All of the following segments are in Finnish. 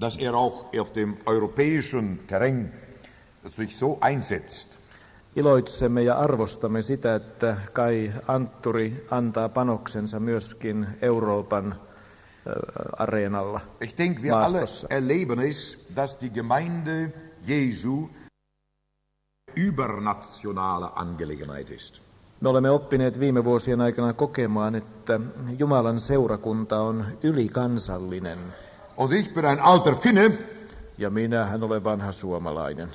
dass er auch auf dem europäischen Terrain sich so einsetzt. Iloitsemme ja arvostamme sitä, että Kai Antturi antaa panoksensa myöskin Euroopan areenalla. Ich denke, wir alle erleben es, dass die Gemeinde Jesu übernationale Angelegenheit ist. Me olemme oppineet viime vuosien aikana kokemaan, että Jumalan seurakunta on ylikansallinen. Und ich bin ein alter Finne. Ja minähän olen vanha suomalainen.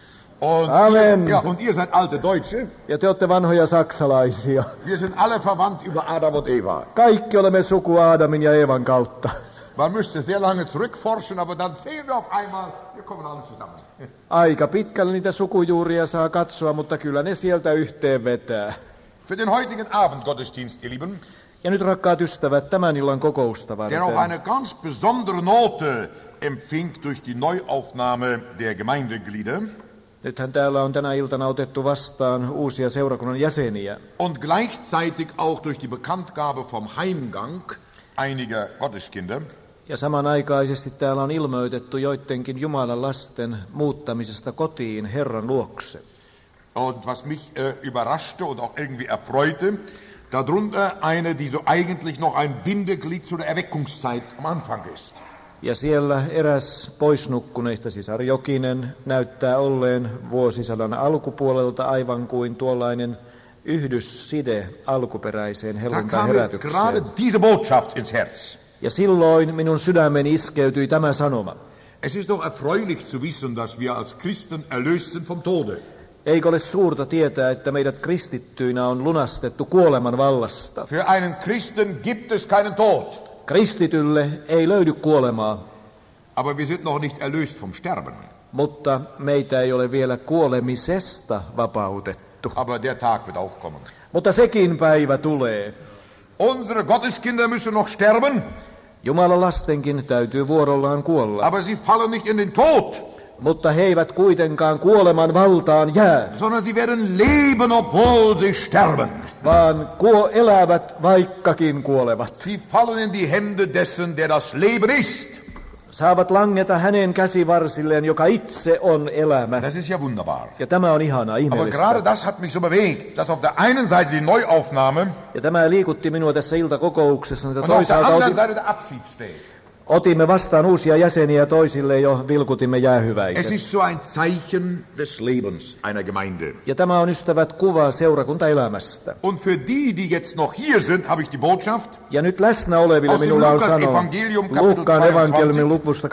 Amen. Und ihr seid alte Deutsche. Ja te olette vanhoja saksalaisia. Wir sind alle verwandt über Adam und Eva. Kaikki olemme sukua Aadamin ja Eevan kautta. Man müsste sehr lange zurückforschen, aber dann sehen wir auf einmal, wir kommen alle zusammen. Aika pitkälle niitä sukujuuria saa katsoa, mutta kyllä ne sieltä yhteen vetää. Für den heutigen Abendgottesdienst, ihr Lieben, ja nyt rakkaat ystävät, tämän illan kokousta varten, der auch eine ganz besondere Note empfing durch die Neuaufnahme der Gemeindeglieder. Nythän täällä on tänä iltana otettu vastaan uusia seurakunnan jäseniä. Und gleichzeitig auch durch die Bekanntgabe vom Heimgang einiger Gotteskinder. Ja samanaikaisesti täällä on ilmoitettu joidenkin Jumalan lasten muuttamisesta kotiin Herran luokse. Und was mich überraschte und auch irgendwie erfreute, darunter eine, die so eigentlich noch ein Bindeglied zu der Erweckungszeit am Anfang ist. Ja siellä eräs poisnukkuneista, sisar Jokinen, näyttää olleen vuosisadan alkupuolelta aivan kuin tuollainen yhdysside alkuperäiseen helluntai-herätykseen. Gerade diese Botschaft ins Herz. Ja silloin minun sydämeni iskeytyi tämä sanoma. Es ist doch erfreulich zu wissen, dass wir als Christen erlöst sind vom Tode. Eikö ole suurta tietää, että meidät kristittyinä on lunastettu kuoleman vallasta? Für einen Christen gibt es keinen Tod. Kristitylle ei löydy kuolemaa. Aber wir sind noch nicht erlöst vom Sterben. Mutta meitä ei ole vielä kuolemisesta vapautettu. Aber der Tag wird auch kommen. Mutta sekin päivä tulee. Unsere Gotteskinder müssen noch sterben. Jumalan lastenkin täytyy vuorollaan kuolla. Aber sie fallen nicht in den Tod. Mutta he eivät kuitenkaan kuoleman valtaan jää. Sondern sie werden leben, obwohl sie sterben. Vaan elävät vaikkakin kuolevat. Sie fallen in die Hände dessen, der das Leben ist. Saavat langeta hänen käsivarsilleen, joka itse on elämä. Das ist ja wunderbar. Ja tämä on ihanaa, ihmeellistä. Aber gerade das hat mich so bewegt, dass auf der einen Seite die Neuaufnahme ja tämä liikutti minua tässä iltakokouksessa, että und auf der anderen Seite der Abschied steht. Otimme vastaan uusia jäseniä ja toisille jo vilkutimme jäähyväiset. Es ist so ein Zeichen des Lebens einer Gemeinde. Ja tämä on, ystävät, kuva seurakuntaelämästä. Und für die jetzt noch hier sind, habe ich die Botschaft. Ja nyt läsnä oleville minulla on sanoma Luukkaan evankeliumin luvusta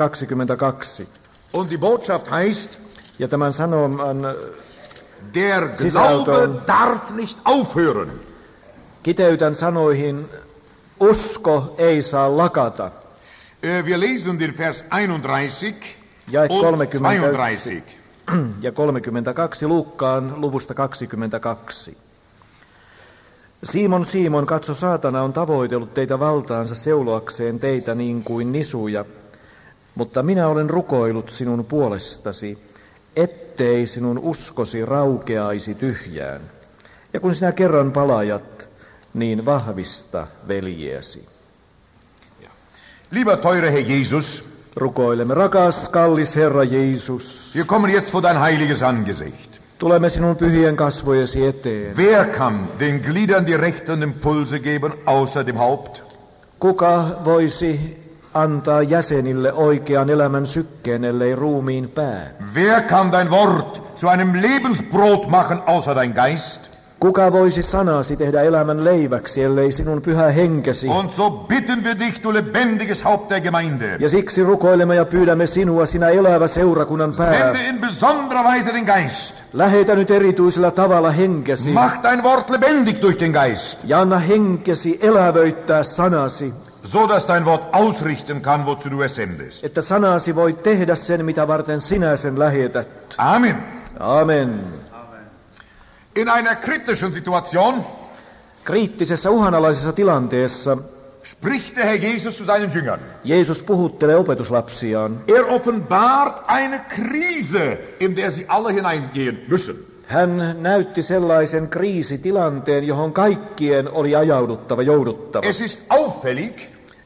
22. Und die Botschaft heißt, ja tämän sanoman der Glaube darf nicht aufhören. Kiteytän sanoihin, usko ei saa lakata. Wir lesen den Vers 31 ja und 32. Ja 32 Luukkaan luvusta 22. Simon, Simon, katso, saatana on tavoitellut teitä valtaansa seuloakseen teitä niin kuin nisuja, mutta minä olen rukoillut sinun puolestasi, ettei sinun uskosi raukeaisi tyhjään. Ja kun sinä kerran palajat, niin vahvista veljeesi. Lieber teure Herr Jesus, rukoilemme, rakas, kallis Herra Jeesus. Wir kommen jetzt vor dein heiliges Angesicht. Tulemme sinun pyhien kasvojesi eteen. Wer kann den Gliedern die rechten Impulse geben, außer dem Haupt? Kuka voisi antaa jäsenille oikean elämän sykkeen, ellei ruumiin pää? Wer kann dein Wort zu einem Lebensbrot machen, außer dein Geist? Kuka voisi sanasi tehdä elämän leiväksi, ellei sinun pyhä henkesi? Und so bitten wir dich, du lebendiges Haupt der Gemeinde. Ja siksi rukoilemme ja pyydämme sinua, sinä elävä seurakunnan pää. Sende in besonderer Weise den Geist. Lähetä nyt erityisellä tavalla henkesi. Mach dein Wort lebendig durch den Geist. Ja anna henkesi elävöittää sanasi. So dass dein Wort ausrichten kann, wozu du es sendest. Että sanasi voi tehdä sen, mitä varten sinä sen lähetät. Amen. Amen. In einer kritischen Situation, kriittisessä uhanalaisessa tilanteessa, spricht der Herr Jesus zu seinen Jüngern. Jeesus puhuttelee opetuslapsiaan. Offenbart eine Krise, in der sie alle hineingehen müssen. Hän näytti sellaisen kriisitilanteen, johon kaikkien oli ajauduttava, jouduttava. Es ist auffällig,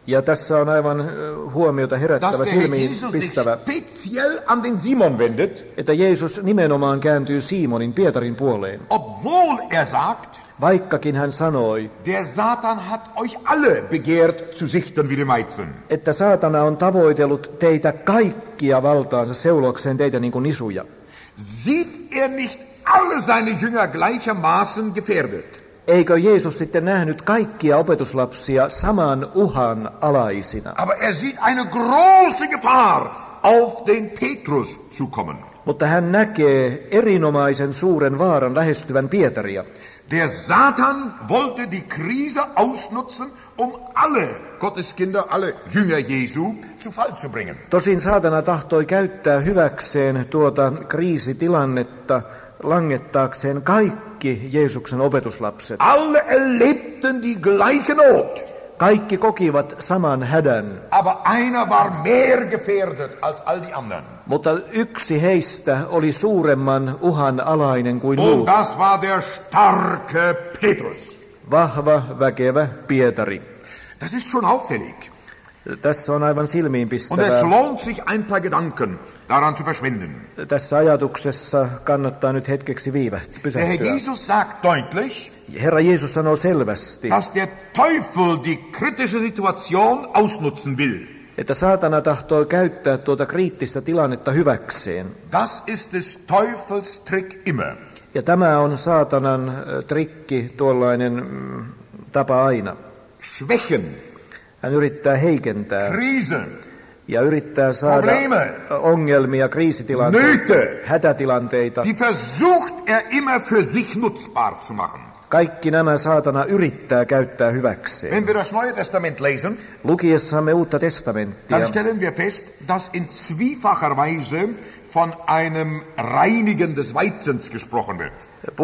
Ja tässä on aivan huomiota herättävä, dass der Herr silmiin Jesus sich pistävä, speziell an den Simon wendet, että Jeesus nimenomaan kääntyy Simonin, Pietarin puoleen. obwohl er sagt, Vaikkakin hän sanoi, der Satan hat euch alle begehrt zu sichten wie den Weizen. että saatana on tavoitellut teitä kaikkia valtaansa seuloakseen teitä niin kuin nisuja. Sieht er nicht alle seine Jünger gleichermaßen gefährdet? Eikö Jeesus sitten nähnyt kaikkia opetuslapsia saman uhan alaisina? Aber er sieht eine große Gefahr, auf den Petrus zu kommen. Mutta hän näkee erinomaisen suuren vaaran lähestyvän Pietaria. Der Satan wollte die Krise ausnutzen, alle Gotteskinder, alle Jünger Jesu zu Fall zu bringen. Tosin saatana tahtoi käyttää hyväkseen tuota kriisitilannetta langettaakseen kaikki Jeesuksen opetuslapset. Alle erlebten die gleiche Not. Kaikki kokivat saman hädän, Aber einer war mehr gefährdet als all die anderen. mutta yksi heistä oli suuremman uhan alainen kuin Und muut. das war der starke Petrus. Vahva, väkevä Pietari. Das ist schon auffällig. Tässä on aivan Und es silmiinpistävää. lohnt sich ein paar Gedanken daran zu verschwenden. Tässä ajatuksessa kannattaa nyt hetkeksi Der Herr pysähtyä. Jesus sagt deutlich, Herra Jeesus sanoo selvästi, dass der Teufel die kritische Situation ausnutzen will. että saatana tahtoo käyttää tuota kriittistä tilannetta hyväkseen. Das ist des Teufels Trick immer. Ja tämä on saatanan trikki, tuollainen tapa aina. Schwächen, Hän yrittää heikentää Krise, ja yrittää saada Probleme, ongelmia, kriisitilanteita, Nöte, hätätilanteita. die versucht er immer für sich nutzbar zu machen. Kaikki nämä saatana yrittää käyttää hyväkseen. Wenn wir das Neue Testament lesen, Lukiessamme Uutta testamenttia, dann stellen wir fest, dass in zwiefacher Weise von einem Reinigen des Weizens gesprochen wird.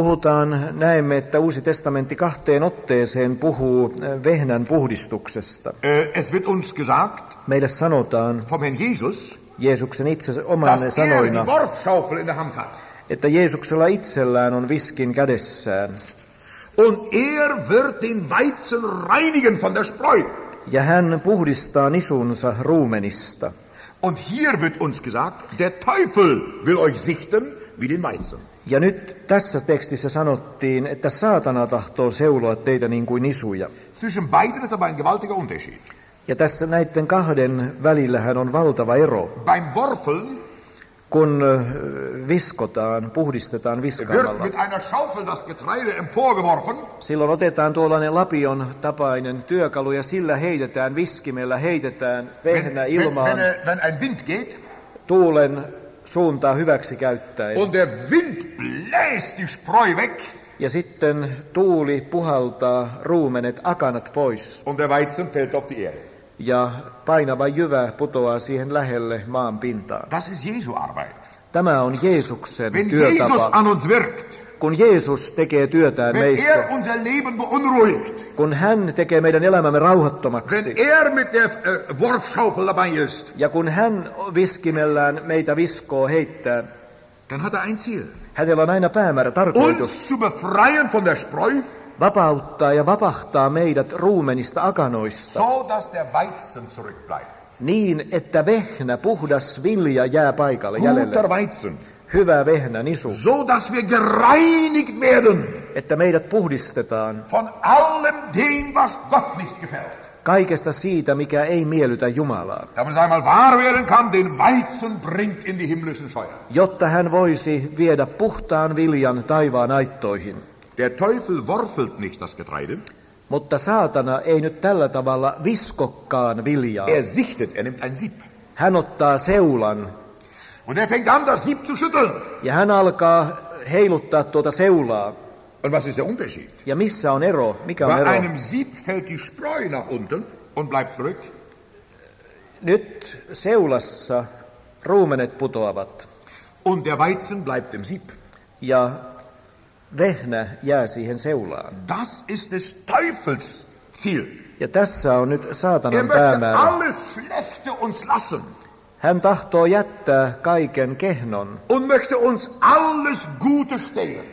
näemme, että Uusi testamentti 2 otteeseen puhuu vehnän puhdistuksesta. Es wird uns gesagt, Meille sanotaan vom Herrn Jesus, Jeesuksen itse dass omana er sanoina, die Worfschaufel in der Hand hat. että Jeesuksella itsellään on viskin kädessään. Und er wird den Weizen reinigen von der Spreu. Ja hän puhdistaa nisunsa ruumenista. Und hier wird uns gesagt, der Teufel will euch sichten wie den Weizen. Ja nyt tässä tekstissä sanottiin, että saatana tahtoo seuloa teitä niin kuin nisuja. Zwischen beiden ist aber ein gewaltiger Unterschied. Ja tässä näiden kahden välillähän on valtava ero. Beim Worfeln Kun viskotaan, puhdistetaan wird viskaamalla, mit einer Schaufel das Getreide emporgeworfen. silloin otetaan tuollainen lapion tapainen työkalu ja sillä heitetään, viskimellä heitetään vehnä ilmaan Wenn ein Wind geht tuulen suuntaa hyväksi käyttäen. und der Wind bläst die Spreu weg Ja sitten tuuli puhaltaa ruumenet, akanat pois. und der Weizen fällt auf die Erde. Ja painava jyvä putoaa siihen lähelle maan pintaan. Das ist Jesu Arbeit. Tämä on Jeesuksen Wenn Jesus työtapa. an uns wirkt, Kun Jeesus tekee työtään wenn meissä, er unser Leben beunruhigt, kun hän tekee meidän elämämme wenn rauhattomaksi, er mit der Worfschaufel dabei ist, ja kun hän viskimellään meitä viskoo heittää, dann hat er ein Ziel. hänellä on aina päämäärä, tarkoitus Uns zu befreien von der Spreu, vapauttaa ja vapahtaa meidät ruumenista akanoista, so dass der Weizen zurückbleibt. niin että vehnä, puhdas vilja jää paikalle jäljelle. Guter Weizen. Hyvä vehnä, nisu, So dass wir gereinigt werden että meidät puhdistetaan von allem dem, was Gott nicht gefällt. kaikesta siitä, mikä ei miellytä Jumalaa, Damit es einmal wahr werden kann, den Weizen bringt in die himmlischen Scheuer. jotta hän voisi viedä puhtaan viljan taivaan aittoihin. Der Teufel worfelt nicht das Getreide, Mutta saatana ei nyt tällä tavalla viskokkaan viljaa. er sichtet, er nimmt ein Sieb. Hän ottaa seulan Und er fängt an, das Sieb zu schütteln. ja hän alkaa heiluttaa tuota seulaa. Und was ist der Unterschied? Ja missä on ero? Mikä on Bei ero? einem Sieb fällt die Spreu nach unten und bleibt zurück. Nyt seulassa ruumenet putoavat Und der Weizen bleibt im Sieb. ja vehnä jää siihen seulaan. Das ist des Teufels Ziel. Ja tässä on nyt Er saatanan möchte päämäärä. alles Schlechte uns lassen Hän tahtoo jättää kaiken kehnon und möchte uns alles Gute stehlen.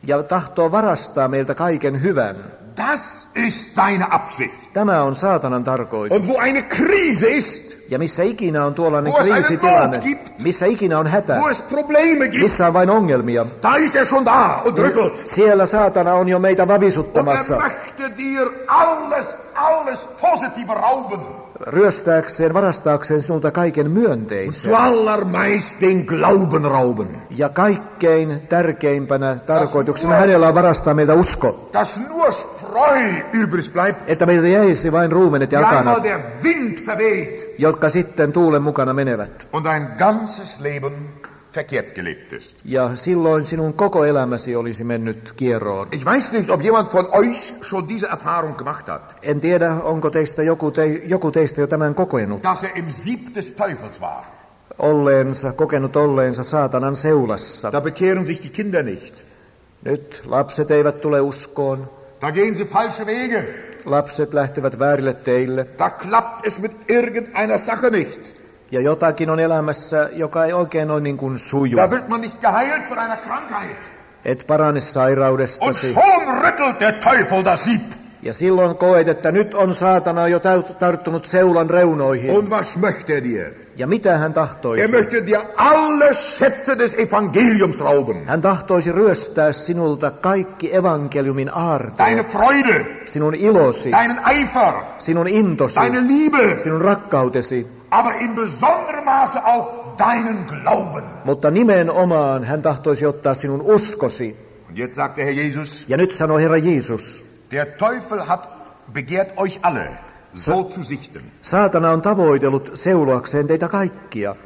ja tahtoo varastaa meiltä kaiken hyvän. Das ist seine Absicht. Tämä on saatanan tarkoitus. Und wo eine Krise ist, Ja missä ikinä on tuollainen Wo es eine kriisitilanne, Not gibt, missä ikinä on hätä, wo es Probleme gibt, missä on vain ongelmia, da ist er schon da und rüttelt. siellä saatana on jo meitä Und er vavisuttamassa, möchte dir alles Positive rauben. ryöstääkseen, varastaakseen sinulta kaiken myönteisen. Zuallermeist den Glauben rauben. Ja kaikkein tärkeimpänä tarkoituksena hänellä on varastaa meiltä usko, Dass nur Spreu übrig bleibt, että meiltä jäisi vain ruumenet ja die einmal akanat, der Wind verweht jotka sitten tuulen mukana menevät. und dein ganzes Leben verkehrt gelebt ist. Ja silloin sinun koko elämäsi olisi mennyt kierroon. Ich weiß nicht, ob jemand von euch schon diese Erfahrung gemacht hat, En tiedä, onko teistä joku teistä jo tämän kokenut. dass er im Sieb des Teufels war. Kokenut olleensa saatanan seulassa. Da bekehren sich die Kinder nicht. Nyt lapset eivät tule uskoon. Da gehen sie falsche Wege. Lapset lähtevät väärille teille. Da klappt es mit irgendeiner Sache nicht. Ja jotakin on elämässä, joka ei oikein ole niin kuin suju. Da wird man nicht geheilt von einer Krankheit. Et parane Und sairaudestasi. schon rüttelt der Teufel das Sieb. Ja silloin koet, että nyt on saatana jo tarttunut seulan reunoihin. Und was möchte er dir? Ja mitä hän Er tahtoisi? möchte dir alle Schätze des Evangeliums rauben. Hän tahtoisi ryöstää sinulta kaikki evankeliumin Deine aarteet. Freude, Sinun ilosi, deinen Eifer, sinun intosi, deine Liebe, sinun rakkautesi. aber in besonderem Maße auch deinen Glauben. Mutta nimenomaan hän tahtoisi ottaa sinun uskosi. Und jetzt sagt der Herr Jesus, Ja nyt sanoo Herra Jeesus, der Teufel hat begehrt euch alle, so zu sichten. saatana on tavoitellut seuloakseen teitä kaikkia.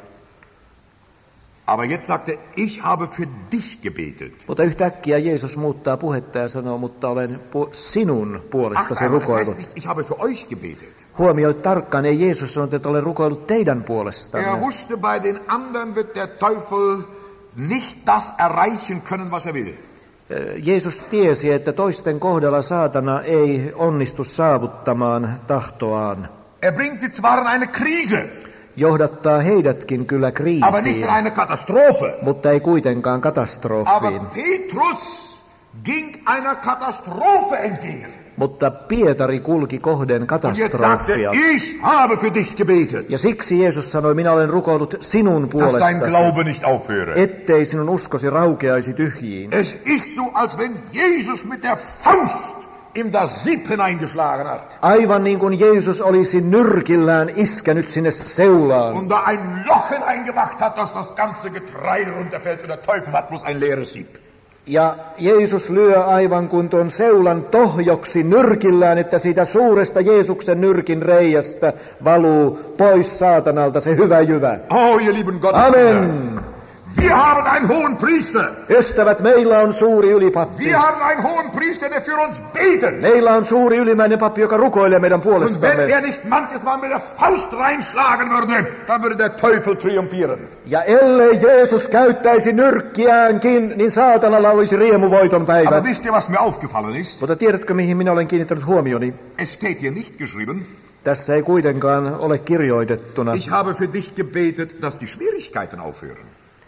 Aber jetzt sagt er, ich habe für dich gebetet. Mutta yhtäkkiä Jeesus muuttaa puhetta ja sanoo, mutta olen sinun puolestasi Aber das heißt rukoillut. nicht, ich habe für euch gebetet. Huomioi tarkkaan, ei Jeesus sanonut, että olen rukoillut teidän Er puolestanne. wusste, bei den anderen wird der Teufel nicht das erreichen können, was er will. Jeesus tiesi, että toisten kohdalla saatana ei onnistu saavuttamaan tahtoaan. Er bringt sie zwar in eine Krise, Johdattaa heidätkin kyllä aber nicht kriisiin, in eine Katastrophe. mutta ei kuitenkaan Aber katastrofiin. Petrus ging einer Katastrophe entgegen. Mutta Pietari kulki kohden Und jetzt sagt er, katastrofia. ich habe für dich gebetet, Ja siksi Jeesus sanoi, minä olen rukoillut sinun dass dein puolestasi, Glaube nicht aufhöre. ettei sinun uskosi raukeaisi tyhjiin. Es ist so, als wenn Jesus mit der Faust in das Sieb hineingeschlagen hat. Aivan niin kuin Jeesus olisi nyrkillään iskenyt sinne seulaan. Und da ein Loch hineingemacht hat, dass das ganze Getreide runterfällt und der Teufel hat bloß ein leeres Sieb. Ja Jeesus lyö aivan kuin tuon seulan tohjoksi nyrkillään, että siitä suuresta Jeesuksen nyrkin reiästä valuu pois saatanalta se hyvä jyvä. Oh, ihr lieben Gott. Amen. Wir haben einen hohen Priester. Ystävät, meillä on suuri ylipappi. Wir haben einen hohen Priester, der für uns betet. Meillä on suuri ylimäinen pappi, joka rukoilee meidän Und wenn puolestamme. er nicht manches Mal mit der Faust reinschlagen würde, dann würde der Teufel triumphieren. Ja ellei Jeesus käyttäisi nyrkkiäänkin, niin saatanalla olisi riemuvoiton päivä. Aber wisst ihr, was mir aufgefallen ist? Mutta tiedätkö, mihin minä olen kiinnittänyt huomioni? Es steht hier nicht geschrieben, Tässä ei kuitenkaan ole kirjoitettuna, ich habe für dich gebetet, dass die Schwierigkeiten aufhören.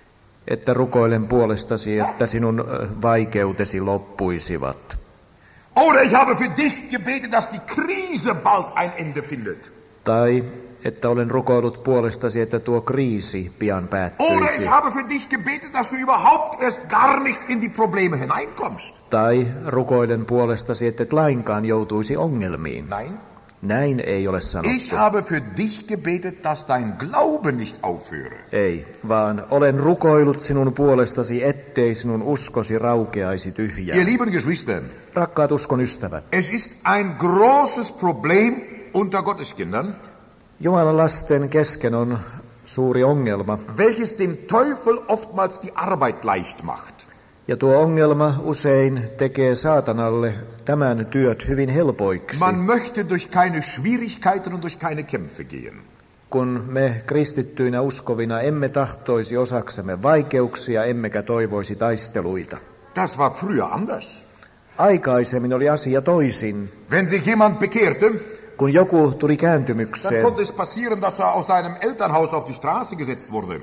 että rukoilen puolestasi, että sinun vaikeutesi loppuisivat. Oder ich habe für dich gebetet, dass die Krise bald ein Ende findet. Tai että olen rukoillut puolestasi, että tuo kriisi pian Oder päättyisi. ich habe für dich gebetet, dass du überhaupt erst gar nicht in die Probleme hineinkommst. Tai rukoilen puolestasi, että et lainkaan joutuisi ongelmiin. Nein, Näin ei ole ich sanottu. habe für dich gebetet, dass dein Glaube nicht aufhöre. Ei, vaan olen rukoillut sinun puolestasi, ettei sinun uskosi raukeaisi Ihr tyhjään. lieben Geschwister, Rakkaat uskon ystävät, es ist ein großes Problem unter Gotteskindern, Jumalan lasten kesken on suuri ongelma. welches dem Teufel oftmals die Arbeit leicht macht. Ja tuo ongelma usein tekee saatanalle tämän työt hyvin helpoiksi. Man möchte durch keine Schwierigkeiten und durch keine Kämpfe gehen. Kun me kristittyinä uskovina emme tahtoisi osaksemme vaikeuksia, emmekä toivoisi taisteluita. Das war früher anders. Aikaisemmin oli asia toisin. Wenn sich jemand bekehrte, Kun joku tuli dann kääntymykseen, konnte es passieren, dass er aus seinem Elternhaus auf die Straße gesetzt wurde.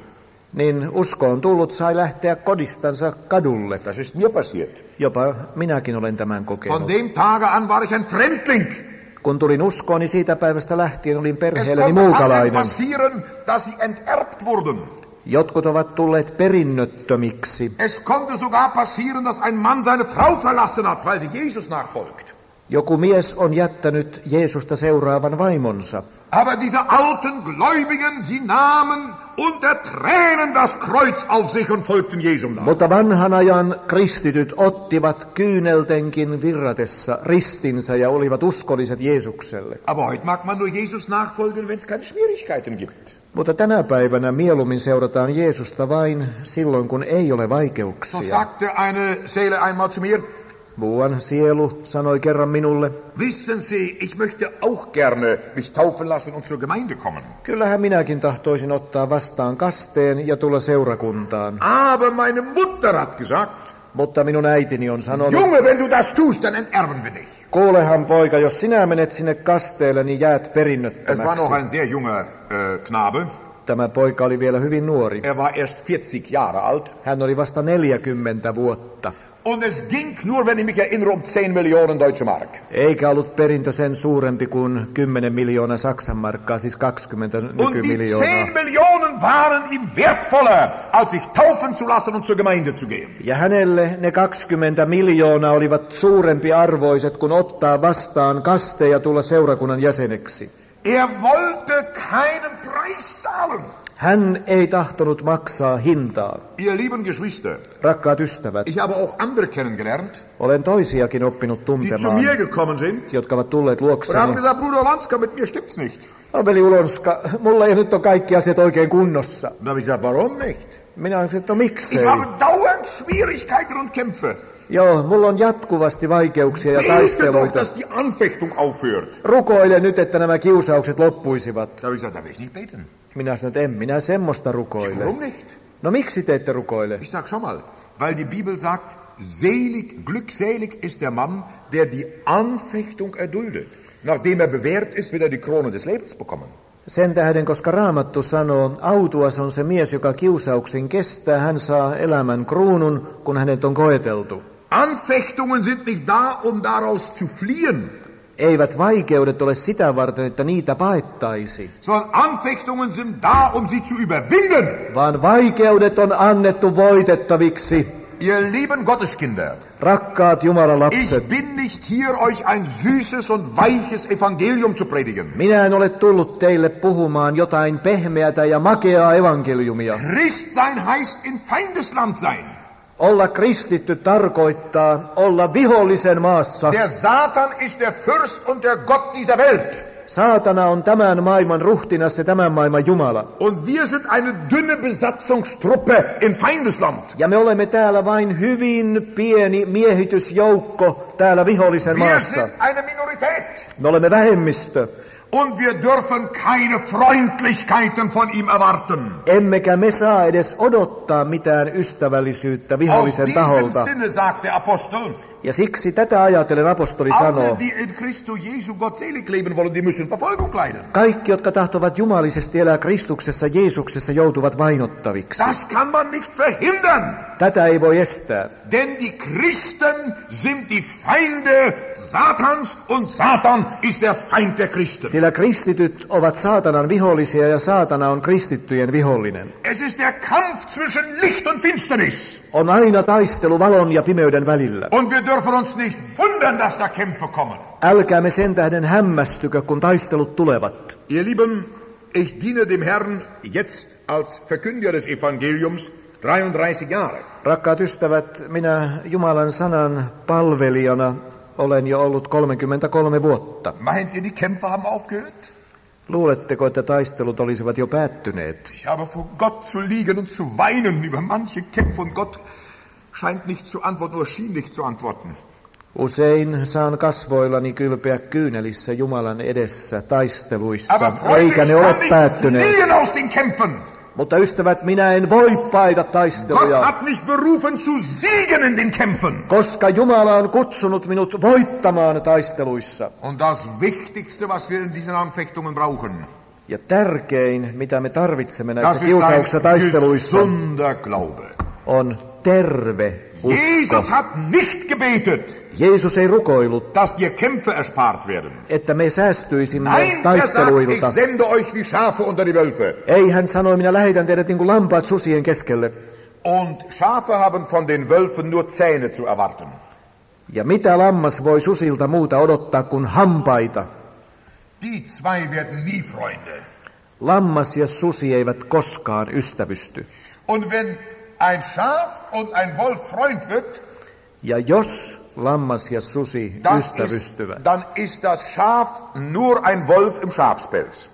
niin uskoon tullut sai lähteä kodistansa kadulle. Das ist mir passiert. Jopa minäkin olen tämän Von kokenut. dem Tage an war ich ein Fremdling. Kun tulin uskoon, niin siitä päivästä lähtien olin Es perheelleni konnte anderen muukalainen. passieren, dass sie enterbt wurden. Jotkut ovat tulleet perinnöttömiksi. Es konnte sogar passieren, dass ein Mann seine Frau verlassen hat, weil sie Jesus nachfolgt. Joku mies on jättänyt Jeesusta seuraavan vaimonsa. Aber diese alten Gläubigen, sie nahmen unter Tränen das Kreuz auf sich und folgten Jesum nach. Mutta vanhan ajan kristityt ottivat kyyneltenkin virratessa ristinsä ja olivat uskolliset Jeesukselle. Aber heute mag man nur Jesus nachfolgen, wenn es keine Schwierigkeiten gibt. Mutta tänä päivänä mieluummin seurataan Jeesusta vain silloin, kun ei ole So vaikeuksia. sagte eine Seele einmal zu mir, Muuan sielu sanoi kerran minulle, wissen Sie, ich möchte auch gerne mich taufen lassen und zur Gemeinde kommen. kyllähän minäkin tahtoisin ottaa vastaan kasteen ja tulla seurakuntaan. Aber meine Mutter hat gesagt, Mutta minun äitini on sanonut, Junge, wenn du das tust, dann enterben wir dich. kuulehan poika, jos sinä menet sinne kasteelle, niin jäät Es war noch perinnöttömäksi. ein sehr junger Knabe. Tämä poika oli vielä hyvin nuori. Er war erst 40 Jahre alt. Hän oli vasta 40 vuotta. Und es ging nur, wenn ich mich erinnere, um 10 Millionen Deutsche Mark. Eikä ollut perintö sen suurempi kuin 10 miljoonaa Saksan markkaa, siis 20 Und die nykymiljoonaa. 10 Millionen waren ihm wertvoller, als sich taufen zu lassen und zur Gemeinde zu gehen. Ja hänelle ne 20 miljoonaa olivat suurempi arvoiset kuin ottaa vastaan kaste ja tulla seurakunnan jäseneksi. Er wollte keinen Preis zahlen. Hän ei tahtonut maksaa hintaa. Ihr lieben Geschwister, Rakkaat ystävät, ich habe auch andere kennengelernt, olen toisiakin oppinut die zu tuntemaan, mir gekommen sind jotka ovat tulleet und haben luokseni. gesagt, Bruder Wanska, mit mir stimmt's nicht. Veli Ulonska, mulla ei nyt ole kaikki asiat oikein kunnossa. Und da habe ich gesagt, warum nicht? Minä olen sanonut, miksei. Ich habe dauernd Schwierigkeiten und Kämpfe. Joo, mulla on jatkuvasti vaikeuksia ja Bete doch, taisteluita. dass die Anfechtung aufhört. Rukoile nyt, että nämä kiusaukset loppuisivat. Da habe ich gesagt, da will ich nicht beten. Minä sanoin, että en minä semmoista rukoile. Warum nicht? No miksi te ette rukoile? Ich sag schon mal, weil die Bibel sagt, selig, glückselig ist der Mann, der die Anfechtung erduldet. Nachdem er bewährt ist, wird er die Krone des Lebens bekommen. Sen tähden, koska Raamattu sanoo, autuas on se mies, joka kiusauksin kestää, hän saa elämän kruunun, kun hänet on koeteltu. Anfechtungen sind nicht da, um daraus zu fliehen, Eivät vaikeudet ole sitä varten, että niitä paettaisi, sondern Anfechtungen sind da, um sie zu überwinden. vaan vaikeudet on annettu voitettaviksi. Ihr lieben Gotteskinder, Rakkaat Jumalan ich lapset, bin nicht hier, euch ein süßes und weiches Evangelium zu predigen. minä en ole tullut teille puhumaan jotain pehmeätä ja makeaa evankeliumia. Christ sein heißt in Feindesland sein. Olla kristitty tarkoittaa olla vihollisen maassa. Der Satan ist der Fürst und der Gott dieser Welt. Saatana on tämän maailman ruhtinas ja tämän maailman Jumala. Und wir sind eine dünne Besatzungstruppe in Feindesland. Ja me olemme täällä vain hyvin pieni miehitysjoukko täällä vihollisen Wir maassa. sind eine Minorität. Me olemme vähemmistö. Und wir dürfen keine Freundlichkeiten von ihm erwarten. Emmekä me saa edes odottaa mitään ystävällisyyttä Aus vihollisen diesem taholta. Sinne sagt der Apostel, Ja siksi tätä ajatellen apostoli alle, sanoo, die in Christus Jesu gottselig leben wollen, die müssen Verfolgung leiden. kaikki, jotka tahtovat jumalisesti elää Kristuksessa Jeesuksessa, joutuvat vainottaviksi. Das kann man nicht verhindern. Tätä ei voi estää. Denn die Christen sind die Feinde Satans und Satan ist der Feind der Christen. Sillä kristityt ovat saatanan vihollisia ja saatana on kristittyjen vihollinen. Es ist der Kampf zwischen Licht und Finsternis. On aina taistelu valon ja pimeyden välillä. Und wir dürfen uns nicht wundern, dass da Kämpfe kommen. Älkäämme sen tähden hämmästykö, kun taistelut tulevat. Ihr Lieben, ich diene dem Herrn jetzt als Verkündiger des Evangeliums 33 Jahre. Rakkaat ystävät, minä Jumalan sanan palvelijana olen jo ollut 33 vuotta. Meint ihr, die Kämpfe haben aufgehört? Luuletteko, että taistelut olisivat jo päättyneet? Ich habe vor Gott zu liegen und zu weinen über manche Kämpfe und Gott scheint nicht zu antworten oder schien nicht zu antworten. Usein saan kasvoillani kylpeä kyynelissä Jumalan edessä taisteluissa, Aber Freunde, eikä ich ne ole kann nicht päättyneet. fliehen aus den Kämpfen. Mutta ystävät, minä en voi paeta Gott taisteluja, hat mich berufen zu siegen in den Kämpfen. koska Jumala on kutsunut minut voittamaan taisteluissa. Und das Wichtigste, was wir in diesen Anfechtungen brauchen, Ja tärkein, mitä me tarvitsemme näissä kiusauksissa taisteluissa, on terve usko. Jesus hat nicht gebetet, Jeesus ei rukoillut, dass dir Kämpfe erspart werden. että me säästyisimme Nein, er sagt, taisteluilta. ich sende euch wie Schafe unter die Wölfe. Ei, hän sanoi, minä lähetän teidät niin kuin lampaat susien keskelle. Und Schafe haben von den Wölfen nur Zähne zu erwarten. Ja mitä lammas voi susilta muuta odottaa kuin hampaita? Die zwei werden nie Freunde. Lammas ja susi eivät koskaan ystävysty. Und wenn ein Schaf und ein Wolf Freund wird, Ja jos lammas ja susi ystävystyvät, dann ist das Schaf nur ein Wolf im Schafspelz.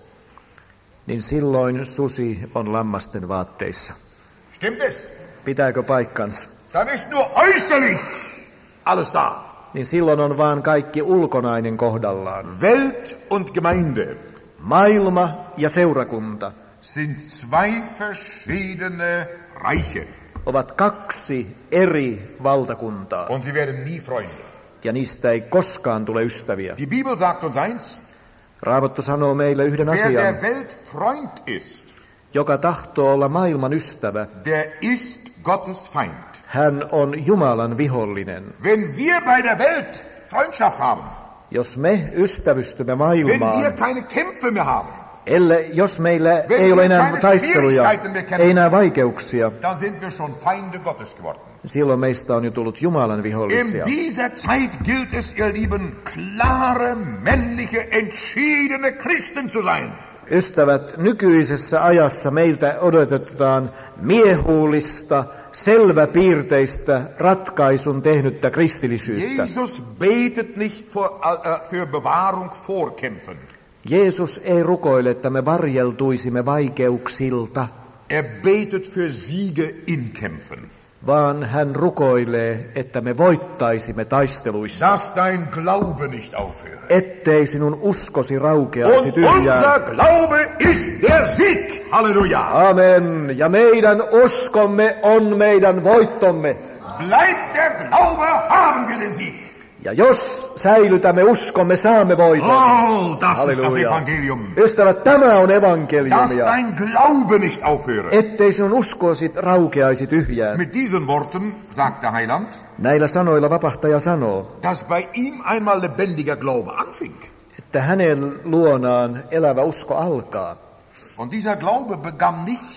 niin silloin susi on lammasten vaatteissa. Stimmt es? Pitääkö paikkansa? Dann ist nur äußerlich alles da. Niin silloin on vaan kaikki ulkonainen kohdallaan. Welt und Gemeinde Maailma ja seurakunta sind zwei verschiedene Reiche. ovat kaksi eri valtakuntaa, Und sie werden nie Freunde. ja niistä ei koskaan tule ystäviä. Die Bibel sagt uns eins, Raamattu sanoo meille yhden wer asian. der Welt Freund ist, Joka tahtoo olla maailman ystävä, der ist Gottes Feind. hän on Jumalan vihollinen. Wenn wir bei der Welt Freundschaft haben, Jos me ystävystymme wenn wir maailmaan, keine Kämpfe mehr haben, jos meillä ei ole enää taisteluja, ei enää vaikeuksia, dann sind wir schon Feinde Gottes geworden. silloin meistä on jo tullut Jumalan In vihollisia. dieser Zeit gilt es, ihr Lieben, klare, männliche, entschiedene Christen zu sein. Ystävät, nykyisessä ajassa meiltä odotetaan miehuullista, selväpiirteistä, ratkaisun tehnyttä kristillisyyttä. Jesus betet nicht für Bewahrung vor Kämpfen. Jeesus ei rukoile, että me varjeltuisimme vaikeuksilta, Er betet für Siege in Kämpfen. vaan hän rukoilee, että me voittaisimme taisteluissa, Dass dein Glaube nicht aufhöre. ettei sinun uskosi raukeaisi Und tyhjään. unser Glaube ist der Sieg. Halleluja. Amen. Ja meidän uskomme on meidän voittomme. Bleibt der Glaube, haben wir den Sieg. Ja jos säilytämme uskomme, saamme voiton. Oh, das ist das Halleluja. Evangelium. Ystävät, tämä on Dass evankeliumia. dein Glaube nicht aufhöre. Ettei sinun uskosi raukeaisi tyhjään. Mit diesen Worten sagt der Heiland, Näillä sanoilla vapahtaja sanoo, dass bei ihm einmal lebendiger Glaube anfing. että hänen luonaan elävä usko alkaa. Und dieser Glaube begann nicht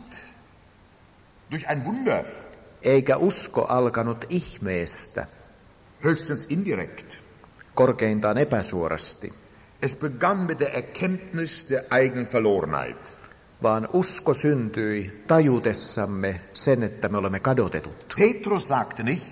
durch ein Wunder, Eikä usko alkanut ihmeestä, höchstens indirekt. korkeintaan epäsuorasti, Es begann mit der Erkenntnis der eigenen Verlorenheit. vaan usko syntyi tajutessamme sen, että me olemme kadotetut. Petrus sagte nicht,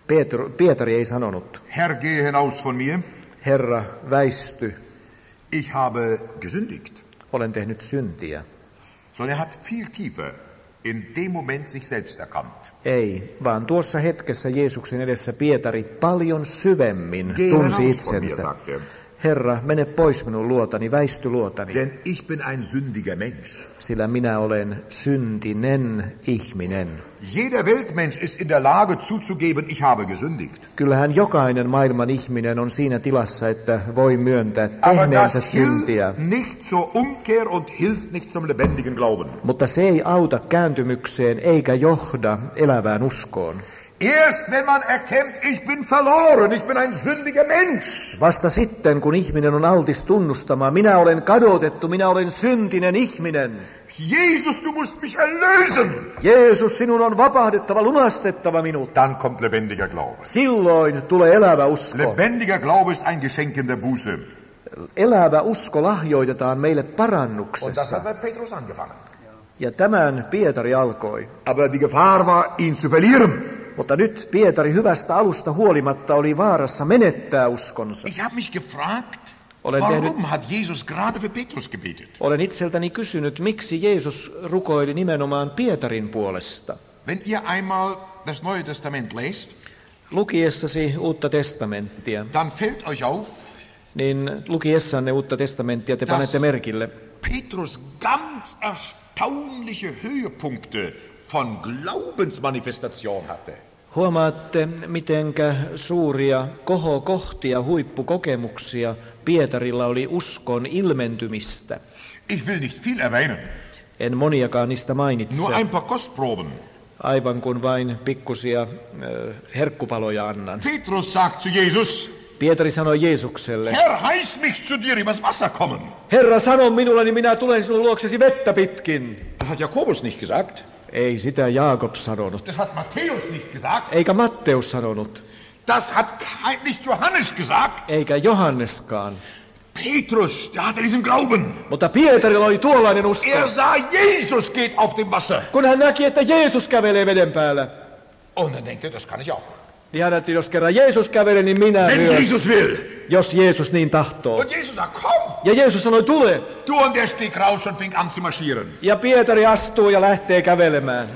Pietari ei sanonut, Herr, gehe hinaus von mir, Herra, väisty, ich habe gesündigt. olen tehnyt syntiä. Sondern er hat viel tiefer in dem Moment sich selbst erkannt. Ei, vaan tuossa hetkessä Jeesuksen edessä Pietari paljon syvemmin Geh tunsi hinaus von mir, itsensä. sagt er. Herra, mene pois minun luotani, väisty luotani, Denn ich bin ein sündiger Mensch. sillä minä olen syntinen ihminen. Jeder Weltmensch ist in der Lage zuzugeben, ich habe gesündigt. Kyllähän jokainen maailman ihminen on siinä tilassa, että voi myöntää Aber tehneensä das syntiä. hilft nicht zur Umkehr und hilft nicht zum lebendigen Glauben. Mutta se ei auta kääntymykseen eikä johda elävään uskoon. Erst wenn man erkennt, ich bin verloren, ich bin ein sündiger Mensch. Vasta sitten, kun ihminen on altis tunnustamaan, minä olen kadotettu, minä olen syntinen ihminen. Jesus, du musst mich erlösen. Jeesus, sinun on vapahdettava, lunastettava minut. Dann kommt lebendiger Glaube. Silloin tulee elävä usko. Lebendiger Glaube ist ein Geschenk in der Buße. Elävä usko lahjoitetaan meille Und das parannuksessa. hat bei Petrus angefangen. Ja tämän Pietari alkoi. Aber die Gefahr war, ihn zu verlieren. Mutta nyt Pietari hyvästä alusta huolimatta oli vaarassa menettää uskonsa. Ich habe mich gefragt, Olen warum hat Jesus gerade für Petrus gebetet? Olen itseltäni kysynyt, miksi Jeesus rukoili nimenomaan Pietarin puolesta. Wenn ihr einmal das Neue Testament lest, Lukiessasi Uutta testamenttia, dann fällt euch auf, niin lukiessanne Uutta testamenttia te panette merkille, Petrus ganz erstaunliche Höhepunkte von Glaubensmanifestation hatte. Huomaatte, mitenkä suuria kohokohtia, huippukokemuksia Pietarilla oli uskon ilmentymistä. Ich will nicht viel erwähnen. En moniakaan niistä mainitse, Nur ein paar Kostproben. aivan kuin vain pikkusia herkkupaloja annan. Petrus sagt zu Jesus, Pietari sanoi Jeesukselle, Herr, heiß mich zu dir übers Wasser kommen. Herra, sano minulle, niin minä tulen sinun luoksesi vettä pitkin. Das hat Jakobus nicht gesagt. Ei sitä Jaakob sanonut, Das hat Matthäus nicht gesagt. eikä Matteus sanonut, Das hat nicht Johannes gesagt. eikä Johanneskaan. Petrus, der hatte diesen Glauben. Mutta Pietarilla oli tuollainen usko, Er sah, Jesus geht auf dem Wasser. kun hän näki, että Jeesus kävelee veden päällä. Und er denkt, das kann ich auch. Niin hän ajatteli, jos kerran Jeesus kävelee, niin minä Wenn myös, Jesus will. jos Jeesus niin tahtoo. Und Jesus sagt, komm. Ja Jeesus sanoi, tule. Du, und der stieg raus und fing an zu marschieren. Ja Pietari astuu ja lähtee kävelemään.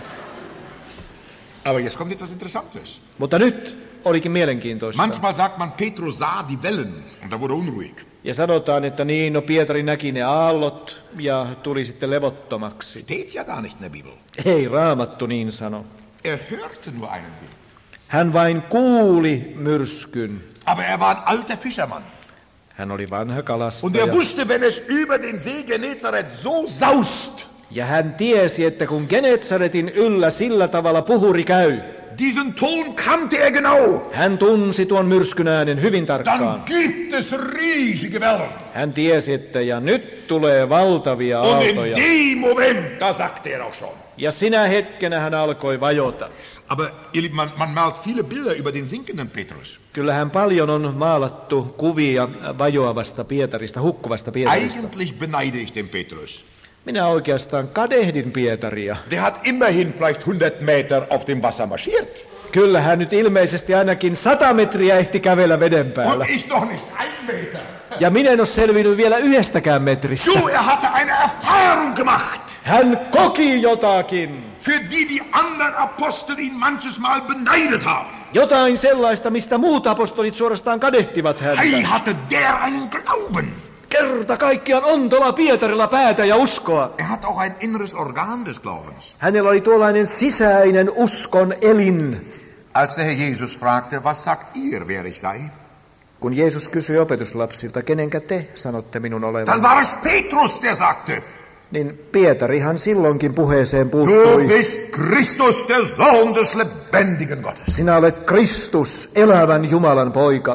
Aber jetzt kommt etwas Interessantes. Mutta nyt olikin mielenkiintoista. Manchmal sagt man, Petrus sah die Wellen und da wurde er unruhig. Ja sanotaan, että niin, no Pietari näki ne aallot ja tuli sitten levottomaksi. Steht ja gar nicht in der Bibel. Ei Raamattu niin sano. Er hörte nur einen Wind. Hän vain kuuli myrskyn. Aber er war ein alter Fischermann. Hän oli vanha Und kalastaja. er wusste, wenn es über den See Genezareth so saust, Ja hän tiesi, että kun Genetsaretin yllä sillä tavalla puhuri käy, diesen Ton kannte er genau, hän tunsi tuon myrskyn äänen hyvin tarkkaan. dann gibt es riesige Wellen. Hän tiesi, että ja nyt tulee valtavia Und in aaltoja. dem Moment, da sagte er auch schon. Ja sinä hetkenä hän alkoi vajota. Aber ihr Lieben, man malt viele Bilder über den sinkenden Petrus. Kyllähän paljon on maalattu kuvia vajoavasta Pietarista, hukkuvasta Pietarista. Eigentlich beneide ich den Petrus. Minä oikeastaan kadehdin Pietaria. Der hat immerhin vielleicht 100 Meter auf dem Wasser marschiert. Kyllä hän nyt ilmeisesti ainakin 100 metriä ehti kävellä veden päällä. Und ich doch nicht 1 Meter. Ja minä en ole selvinnyt vielä yhdestäkään metristä. So, er hatte eine Erfahrung gemacht, Hän koki jotakin. für die anderen Apostel ihn manches Mal beneidet haben. Jotain sellaista, mistä muut apostolit suorastaan kadehtivat Ei häntä. hatte der einen Glauben. Kerta kaikkiaan on tuolla Pietarilla päätä ja uskoa. Er hat auch ein inneres Organ des Glaubens. Hänellä oli tuollainen sisäinen uskon elin. Als der Herr Jesus fragte, was sagt ihr, wer ich sei? Kun Jeesus kysyi opetuslapsilta, kenenkä te sanotte minun Dann olevan, war es Petrus, der sagte, niin Pietarihan silloinkin puheeseen du puuttui. bist Christus, der Sohn des lebendigen Gottes. Sinä olet Kristus, elävän Jumalan poika.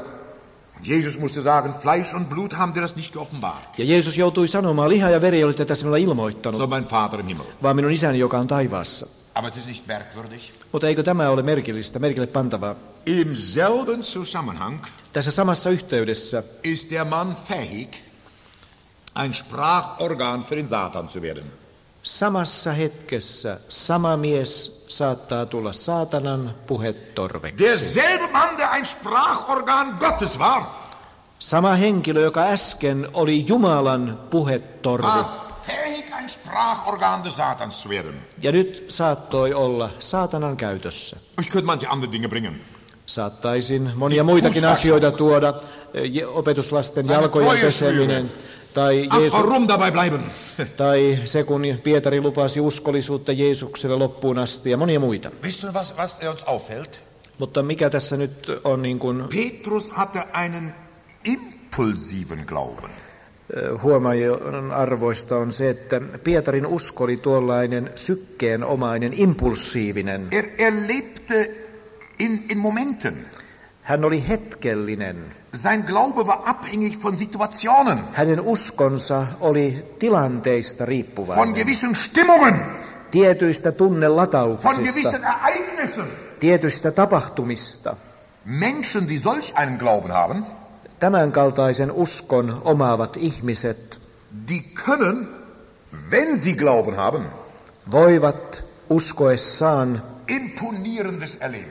Jesus musste sagen, Fleisch und Blut haben dir das nicht geoffenbart, Ja Jeesus joutui sanomaan, liha ja veri oli tätä sinulle ilmoittanut, sondern mein Vater im Himmel. vaan minun isäni, joka on taivaassa. Aber es ist nicht merkwürdig. Mutta eikö tämä ole merkillistä, merkille pantavaa? Im selben Zusammenhang Tässä samassa yhteydessä ist der Mann fähig, ein Sprachorgan für den Satan zu werden. samassa hetkessä sama mies saattaa tulla saatanan puhetorveksi. Derselbe Mann, der ein Sprachorgan Gottes war, Sama henkilö, joka äsken oli Jumalan puhetorvi, war fähig, ein Sprachorgan des Satans zu werden. ja nyt saattoi olla saatanan käytössä. Ich könnte manche andere Dinge bringen. Saattaisin monia muitakin asioita tuoda, opetuslasten jalkojen peseminen, tai, Ach, warum dabei bleiben? tai se, kun Pietari lupasi uskollisuutta Jeesukselle loppuun asti, ja monia muita. Wisst ihr, was uns auffällt? Mutta mikä tässä nyt on niin kuin Petrus hatte einen impulsiven Glauben. huomaajan arvoista on se, että Pietarin usko oli tuollainen sykkeenomainen, impulsiivinen. Er lebte in Momenten. Hän oli hetkellinen. Sein Glaube war abhängig von Situationen, Hänen uskonsa oli tilanteista von riippuvainen. gewissen Stimmungen, Tietyistä von tunnelatauksista, gewissen Ereignissen. tietyistä tapahtumista. Menschen, die solch einen Glauben haben, Tämänkaltaisen uskon omaavat ihmiset die können, wenn sie Glauben haben, voivat uskoessaan Imponierendes erleben.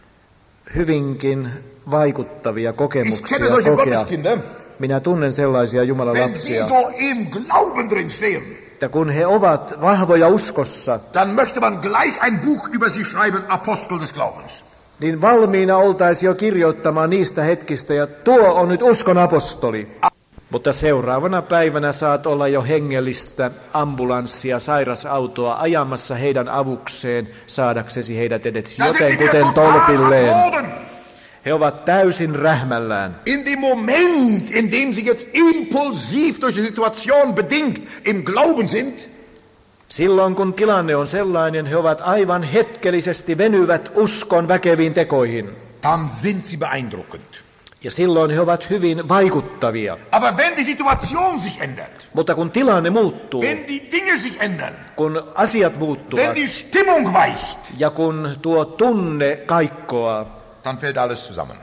hyvinkin vaikuttavia Ich kokemuksia kenne solche kokea. Gotteskinder, Minä tunnen sellaisia Jumalan wenn sie lapsia, so im Glauben drin stehen, että kun he ovat vahvoja uskossa, dann möchte man gleich ein Buch über sie schreiben, Apostel des Glaubens. niin valmiina oltaisiin jo kirjoittamaan niistä hetkistä, ja tuo on nyt uskon apostoli. Mutta seuraavana päivänä saat olla jo hengellistä ambulanssia, sairasautoa ajamassa heidän avukseen, saadaksesi heidät edes Da sind die jotenkuten wieder total am tolpilleen. Boden. He ovat täysin rähmällään. In dem Moment, in dem sie jetzt impulsiv durch die Situation bedingt im Glauben sind, Silloin kun tilanne on sellainen, he ovat aivan hetkellisesti venyvät uskon väkeviin tekoihin. dann sind sie beeindruckend. Ja silloin he ovat hyvin vaikuttavia. Aber wenn die Situation sich ändert, Mutta kun tilanne muuttuu, wenn die Dinge sich ändern, kun asiat wenn muuttuvat die Stimmung weicht, ja kun tuo tunne kaikkoaa, dann fällt alles zusammen.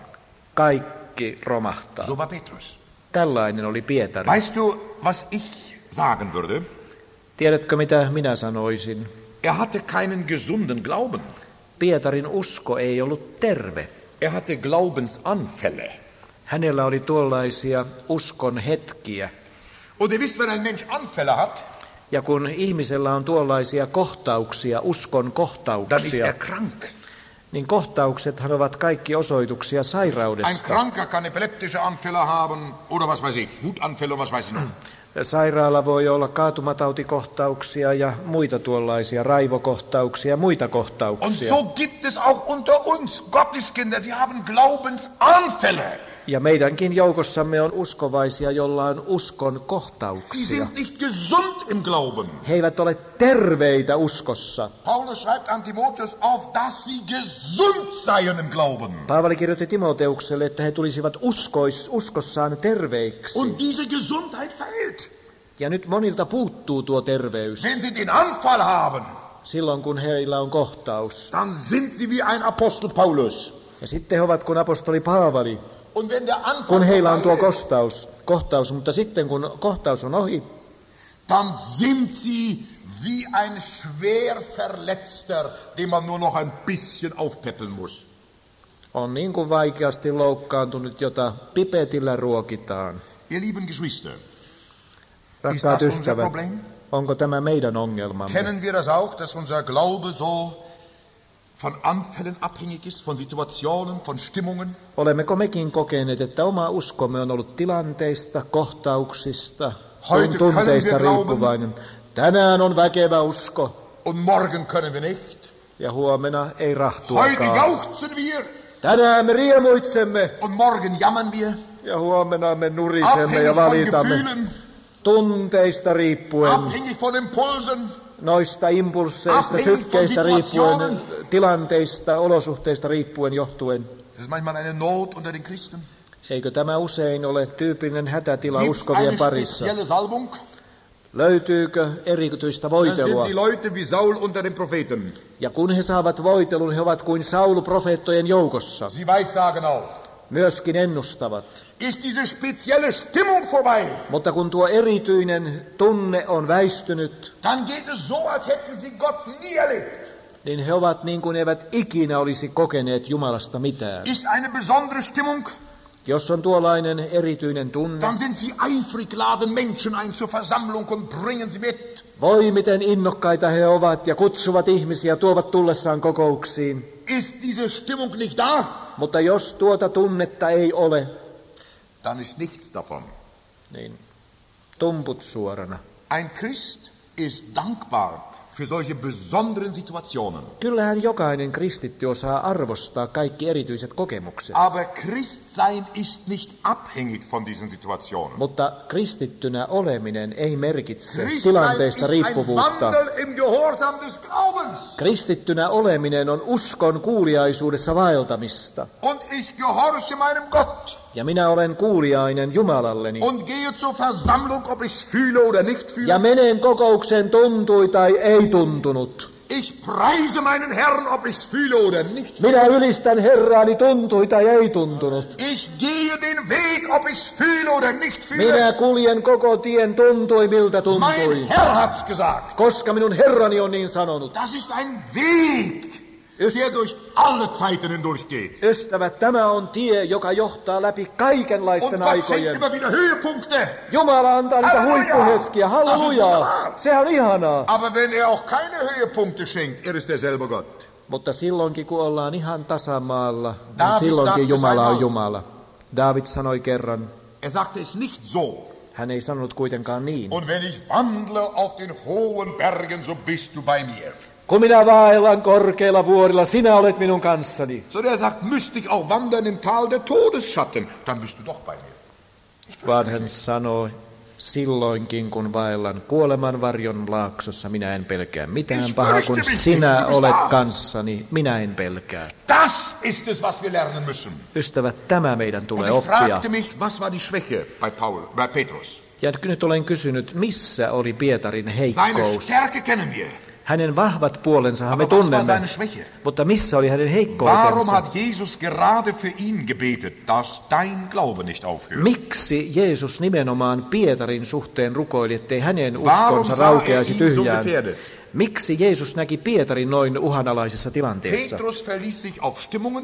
kaikki romahtaa. So war Petrus. Tällainen oli Pietari. Weißt du, was ich sagen würde? Tiedätkö mitä minä sanoisin? Er hatte keinen gesunden Glauben. Pietarin usko ei ollut terve. Er hatte Glaubensanfälle. Hänellä oli tuollaisia uskon hetkiä. Und ihr wisst, wenn ein Mensch Anfälle hat, Ja kun ihmisellä on tuollaisia kohtauksia, uskon dann ist kohtauksia, er krank. niin kohtauksethan ovat kaikki osoituksia Ein sairaudesta. Kranker kann epileptische Anfälle haben oder was weiß ich, Wutanfälle und was weiß ich noch. Sairaala voi olla kaatumatautikohtauksia ja muita tuollaisia raivokohtauksia ja muita Und kohtauksia. so gibt es auch unter uns Gotteskinder, sie haben Glaubensanfälle. Ja meidänkin joukossamme on uskovaisia, joilla on uskon Sie kohtauksia. sind nicht gesund im Glauben. He eivät ole terveitä uskossa. Paulus schreibt an Timotheus auf, dass sie gesund seien im Glauben. Paavali kirjoitti Timoteukselle, että he tulisivat uskossaan terveiksi. Und diese Gesundheit fehlt. Ja nyt monilta puuttuu tuo terveys. Wenn sie den Anfall haben, Silloin kun heillä on kohtaus. dann sind sie wie ein Apostel Paulus. Ja sitten he ovat kuin apostoli Paavali, Und wenn der Anfall kun heillä on tuo vorbei ist, kohtaus. Mutta sitten kun kohtaus on ohi, dann sind sie wie ein schwer Verletzter, den man nur noch ein bisschen aufpäppeln muss. on niin kuin vaikeasti loukkaantunut, jota pipetillä ruokitaan. Ihr lieben Geschwister, ist Rakkaat das unser ystävät, Problem? onko tämä meidän ongelmamme? Kennen wir das auch, dass unser Glaube so von Anfällen abhängig ist, von Situationen, von Stimmungen? Olemmeko mekin kokeneet, että oma uskomme on ollut tilanteista, kohtauksista, Heute tunteista können wir glauben. riippuvainen? Tänään on väkevä usko Und morgen können wir nicht. ja huomenna ei Heute rahtuakaan. jauchzen wir Tänään me riemuitsemme und morgen jammern wir. ja huomenna me nurisemme Abhängig ja von valitamme. Gefühlen, Tunteista riippuen, abhängig von Impulsen. noista impulseista, Abhängig von sykkeistä riippuen, Situationen. tilanteista, olosuhteista riippuen johtuen. Das ist manchmal eine Not unter den Christen. Eikö tämä usein ole tyypillinen hätätila Gibt uskovien eine parissa? spezielle Salbung, Löytyykö erityistä dann sind voitelua? die Leute wie Saul unter den Propheten. Ja kun he saavat voitelun, he ovat kuin Saul profeettojen joukossa. Sie weissagen auch. Myöskin ennustavat. Ist diese spezielle Stimmung vorbei, Mutta kun tuo erityinen tunne on väistynyt, dann geht es so, als hätten sie Gott nie erlebt. niin he ovat niin kuin eivät ikinä olisi kokeneet Jumalasta mitään. Ist eine besondere Stimmung, Jos on tuollainen erityinen tunne, dann sind sie eifrig, laden Menschen ein zur Versammlung und bringen sie mit. voi miten innokkaita he ovat ja kutsuvat ihmisiä, tuovat tullessaan kokouksiin. Ist diese Stimmung nicht da, Mutta jos tuota tunnetta ei ole, dann ist nichts davon. niin tumput suorana. Ein Christ ist dankbar für solche besonderen Situationen. Kyllähän jokainen kristitty osaa arvostaa kaikki erityiset kokemukset. Aber Christsein ist nicht abhängig von diesen Situationen. Mutta kristittynä oleminen ei merkitse Christsein tilanteista ist ein riippuvuutta. Wandel im Gehorsam des Glaubens. Kristittynä oleminen on uskon kuuliaisuudessa vaeltamista. Und ich gehorche meinem Gott Ja minä olen kuuliainen Jumalalleni. und gehe zur Versammlung, ob ich fühle oder nicht fühle. Ja menen kokoukseen tuntui tai ei tuntunut. Ich preise meinen Herrn, ob ich es fühle oder nicht. Minä ylistän Herraani tuntui tai ei tuntunut. Ich gehe den Weg, ob ich es fühle oder nicht fühle. Minä kuljen koko tien tuntui miltä tuntui. Mein Herr hat's gesagt. Koska minun Herrani on niin sanonut. Das ist ein Weg, der durch alle Zeiten hindurchgeht. Ystävät, tämä on tie, joka johtaa läpi Und kaikenlaisten Gott schenkt aikojen. immer wieder Höhepunkte. Jumala antaa niitä Halleluja! huippuhetkiä, hallelujaa. Das ist wunderbar. Se on ihanaa. Aber wenn er auch keine Höhepunkte schenkt, er ist derselbe Gott. Mutta silloinkin, kun ollaan ihan tasamaalla, niin David silloinkin sagte Jumala on einmal. Jumala. David sanoi kerran, Er sagte es nicht so. hän ei sanonut kuitenkaan niin. Und wenn ich wandle auf den hohen Bergen, so bist du bei mir. Kun minä vaellan korkeilla vuorilla, sinä olet minun kanssani. So der sagt, müsste ich auch wandern im Tal der Todesschatten, dann bist du doch bei mir. Vaan hän sanoi, silloinkin kun vaellan kuoleman varjon laaksossa, minä en pelkää mitään pahaa, kun sinä olet kanssani, minä en pelkää. Das ist es, was wir lernen müssen. Ystävät, tämä meidän tulee Und ich oppia. fragte mich, was war die Schwäche bei Petrus? Ja nyt olen kysynyt, missä oli Pietarin Seine heikkous. Stärke kennen wir. Hänen vahvat puolensahan me Aber was war tunnemme, seine Schwäche? mutta missä oli hänen Warum heikkoutensa? hat Jesus gerade für ihn gebetet, dass dein Glaube nicht aufhört? Miksi Jeesus nimenomaan Pietarin suhteen rukoili, ettei hänen Warum uskonsa sah er raukeaisi ihn so tyhjään? gefährdet? Miksi Jeesus näki Pietarin noin uhanalaisessa tilanteessa? Petrus verließ sich auf Stimmungen,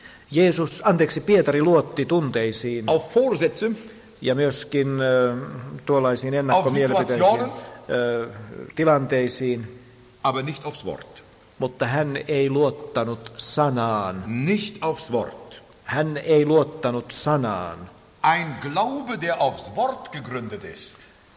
Pietari luotti tunteisiin auf Vorsätze, ja myöskin tuollaisiin ennakkomielipiteisiin, tilanteisiin, aber nicht aufs Wort. mutta hän ei luottanut sanaan. Nicht aufs Wort. Hän ei luottanut sanaan. Ein Glaube, der aufs Wort gegründet ist,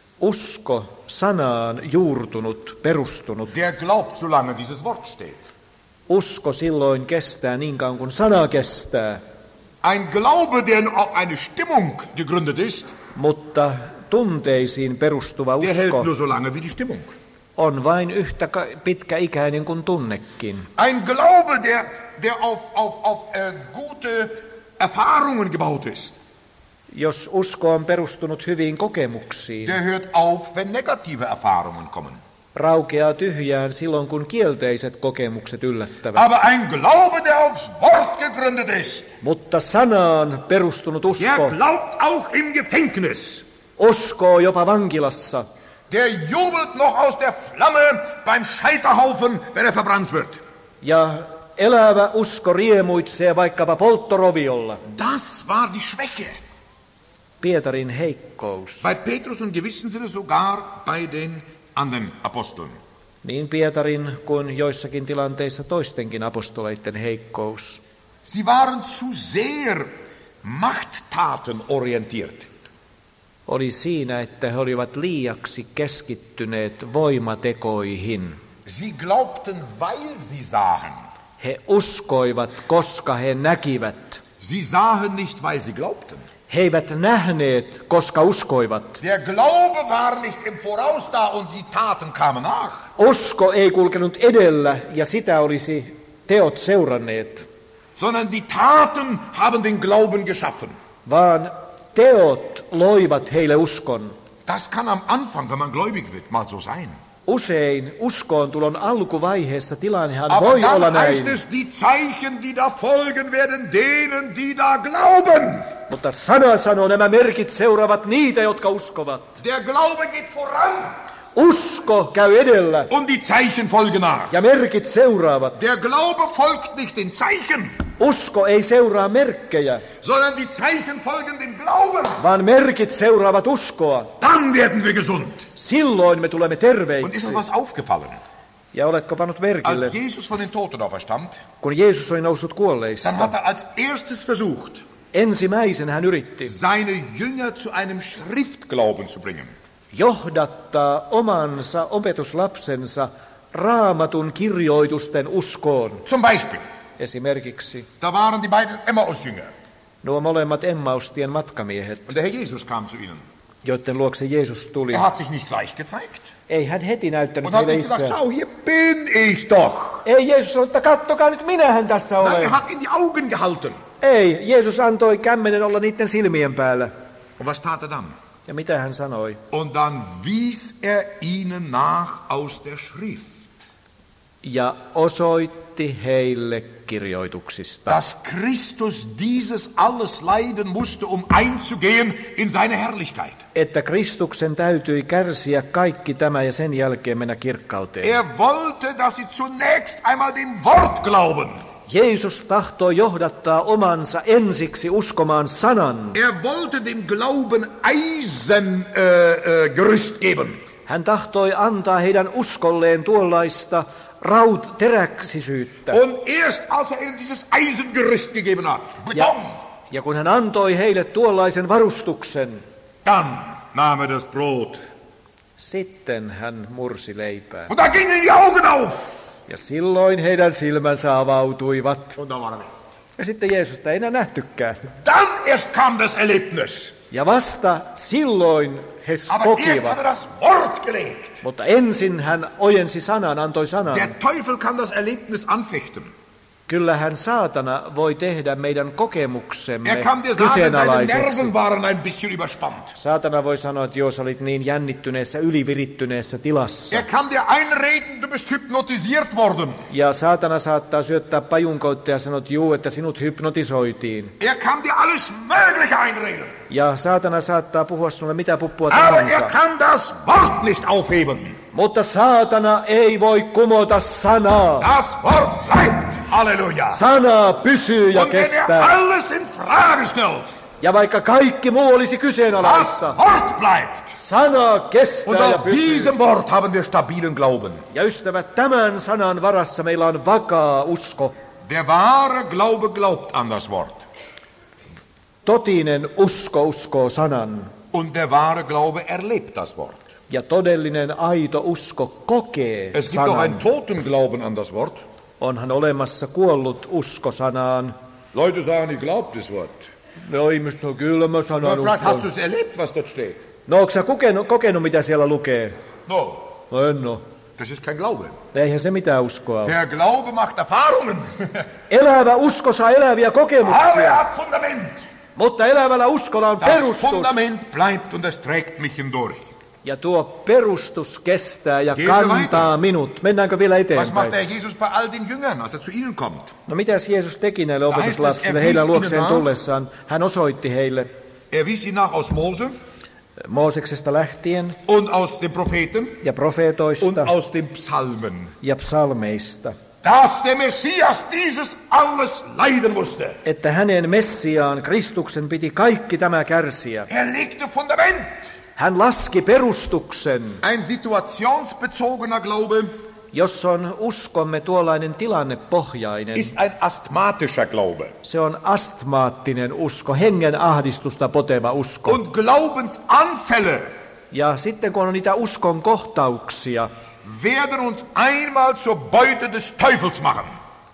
Usko sanaan juurtunut, perustunut. der glaubt, solange dieses Wort steht. Usko silloin kestää niin kauan kuin sana kestää, Ein Glaube, der auf eine Stimmung gegründet ist, mutta tunteisiin perustuva der hält usko nur so lange wie die Stimmung. on vain yhtä pitkäikäinen kuin tunnekin. Ein Glaube, der auf gute Erfahrungen gebaut ist, Jos usko on perustunut hyviin kokemuksiin, der hört auf, wenn negative Erfahrungen kommen. raukeaa tyhjään silloin, kun kielteiset kokemukset yllättävät. Aber ein Glaube, der aufs Wort gegründet ist, Mutta sanaan perustunut der usko glaubt auch im Gefängnis. uskoo jopa vankilassa. Der jubelt noch aus der Flamme beim Scheiterhaufen, wenn er verbrannt wird. Ja elävä usko riemuitsee vaikkapa polttoroviolla. Das war die Schwäche. Pietarin heikkous. Bei Petrus und gewissen Sinne sogar bei den anderen Aposteln. Niin Pietarin kuin joissakin tilanteissa toistenkin apostoleiden heikkous. Sie waren zu sehr Machttaten orientiert. Oli siinä, että he olivat liiaksi keskittyneet voimatekoihin. Sie glaubten, weil sie sahen. He uskoivat, koska he näkivät. Sie sahen nicht, weil sie glaubten. He eivät nähneet, koska uskoivat. Der Glaube war nicht im Voraus da und die Taten kamen nach. Usko ei kulkenut edellä ja sitä olisi teot seuranneet, Sondern die Taten haben den Glauben geschaffen. vaan teot loivat heille uskon. Das kann am Anfang, wenn man gläubig wird, mal so sein. Usein uskoon tulon alkuvaiheessa tilannehan Aber voi olla dann heißt näin, es, die Zeichen, die da folgen, werden denen, die da glauben. mutta sana sanoo, nämä merkit seuraavat niitä, jotka uskovat. Der Glaube geht voran Usko käy edellä und die Zeichen folgen nach. ja merkit seuraavat. Der Glaube folgt nicht den Zeichen, Usko ei seuraa merkkejä, sondern die Zeichen folgen dem Glauben. vaan merkit seuraavat uskoa. Dann werden wir gesund. Silloin me tulemme Und ist terveiksi. uns was aufgefallen? Ja oletko pannut merkille, Als Jesus von den Toten auferstand, kun Jeesus oli noussut dann kuolleista, hat er als erstes versucht, ensimmäisen hän yritti seine Jünger zu einem Schriftglauben zu bringen. johdattaa omansa opetuslapsensa raamatun kirjoitusten uskoon. Zum Beispiel, Esimerkiksi da waren die beiden Emmaus-Jünger nuo molemmat Emmaustien matkamiehet, und der Herr Jesus kam zu ihnen. joiden luokse Jeesus tuli. Er hat sich nicht gleich gezeigt Ei hän heti näyttänyt und hat heille nicht gesagt, itseään. schau, hier bin ich doch. Ei Jeesus sanoi, että kattokaa nyt minähän tässä Nein, olen. er hat in die Augen gehalten. Ei, Jeesus antoi kämmenen olla niiden silmien päällä. Und was tat er dann? Ja mitä hän sanoi? Und dann wies er ihnen nach aus der Schrift, Ja osoitti heille kirjoituksista, dass Christus dieses alles leiden musste, um einzugehen in seine Herrlichkeit. että Kristuksen täytyi kärsiä kaikki tämä ja sen jälkeen mennä kirkkauteen. Er wollte, dass sie zunächst einmal dem Wort glauben. Jeesus tahtoi johdattaa omansa ensiksi uskomaan sanan. Er wollte dem Glauben Eisengerüst geben. Hän tahtoi antaa heidän uskolleen tuollaista teräksisyyttä. Und erst als er ihnen dieses Eisengerüst gegeben hat, Beton, Ja kun hän antoi heille tuollaisen varustuksen, dann nahm er das Brot. sitten hän mursi leipää. Und da gingen die Augen auf. Ja silloin heidän silmänsä avautuivat. Und da war er weg. Ja sitten Jeesusta ei enää nähtykään. Dann erst kam das Erlebnis. Ja vasta silloin he Aber erst hat kokivat. er das Wort gelegt. Mutta ensin hän ojensi sanan, antoi sanan. Der Teufel kann das Erlebnis anfechten. Kyllähän saatana voi tehdä meidän kokemuksemme Er kann dir sagen, deine kyseenalaiseksi. Nerven waren ein bisschen überspannt. Saatana voi sanoa, että jos olit niin jännittyneessä, ylivirittyneessä tilassa. Er kann dir einreden, du bist hypnotisiert worden. Ja saatana saattaa syöttää pajunkoutta ja sanoa, että sinut hypnotisoitiin. Er kann dir alles Mögliche einreden. Ja saatana saattaa puhua sinulle mitä puppua Aber er tahansa. kann das Wort nicht aufheben. Mutta saatana ei voi kumota sanaa. Das Wort bleibt. Halleluja. Sana pysyy ja Und wenn er kestää. alles in Frage stellt, Ja vaikka kaikki muu olisi das kyseenalaista, Wort bleibt. sana Und kestää ja auf pysyy. diesem Wort haben wir stabilen Glauben. Ja ystävät, tämän sanan varassa meillä on vakaa usko. Der wahre Glaube glaubt an das Wort. Totinen usko uskoo sanan. Und der wahre Glaube erlebt das Wort. Ja todellinen aito usko kokee Es gibt auch einen sanan. toten Glauben an das Wort. Onhan olemassa kuollut usko sanaan. Leute sagen, ich glaube das Wort. No ihmiset on kyllä mä sanan Vielleicht hast uskon. du es erlebt, was dort steht. No onko sä kokenut mitä siellä lukee? No, No en oo. das ist kein Glaube. Eihän se mitään uskoa ole. Der Glaube macht Erfahrungen. Elävä usko saa eläviä Aber er kokemuksia. hat Fundament. Mutta elävällä uskolla on Das perustus. Fundament bleibt und es trägt mich hindurch. Ja tuo perustus kestää ja Gehen wir kantaa weiter. minut. Mennäänkö vielä Was macht eteenpäin? der Jesus bei all den Jüngern, als er zu ihnen kommt? No mitäs Jeesus teki näille heißt es, opetuslapsille er heidän wies luokseen ihnen tullessaan? Hän osoitti heille Er wies ihn nach aus Mose Mooseksesta lähtien und aus den Propheten ja und profeetoista aus den Psalmen, ja psalmeista, dass der Messias dieses alles leiden musste. että hänen Messiaan, Kristuksen, piti kaikki tämä kärsiä. Er legte Fundament. Hän laski perustuksen. Ein situationsbezogener Glaube Jos on uskomme tuollainen tilannepohjainen, ist ein asthmatischer Glaube. se on astmaattinen usko, hengen ahdistusta poteva usko. Und Glaubensanfälle Ja sitten kun on niitä uskon kohtauksia, werden uns einmal zur Beute des Teufels machen.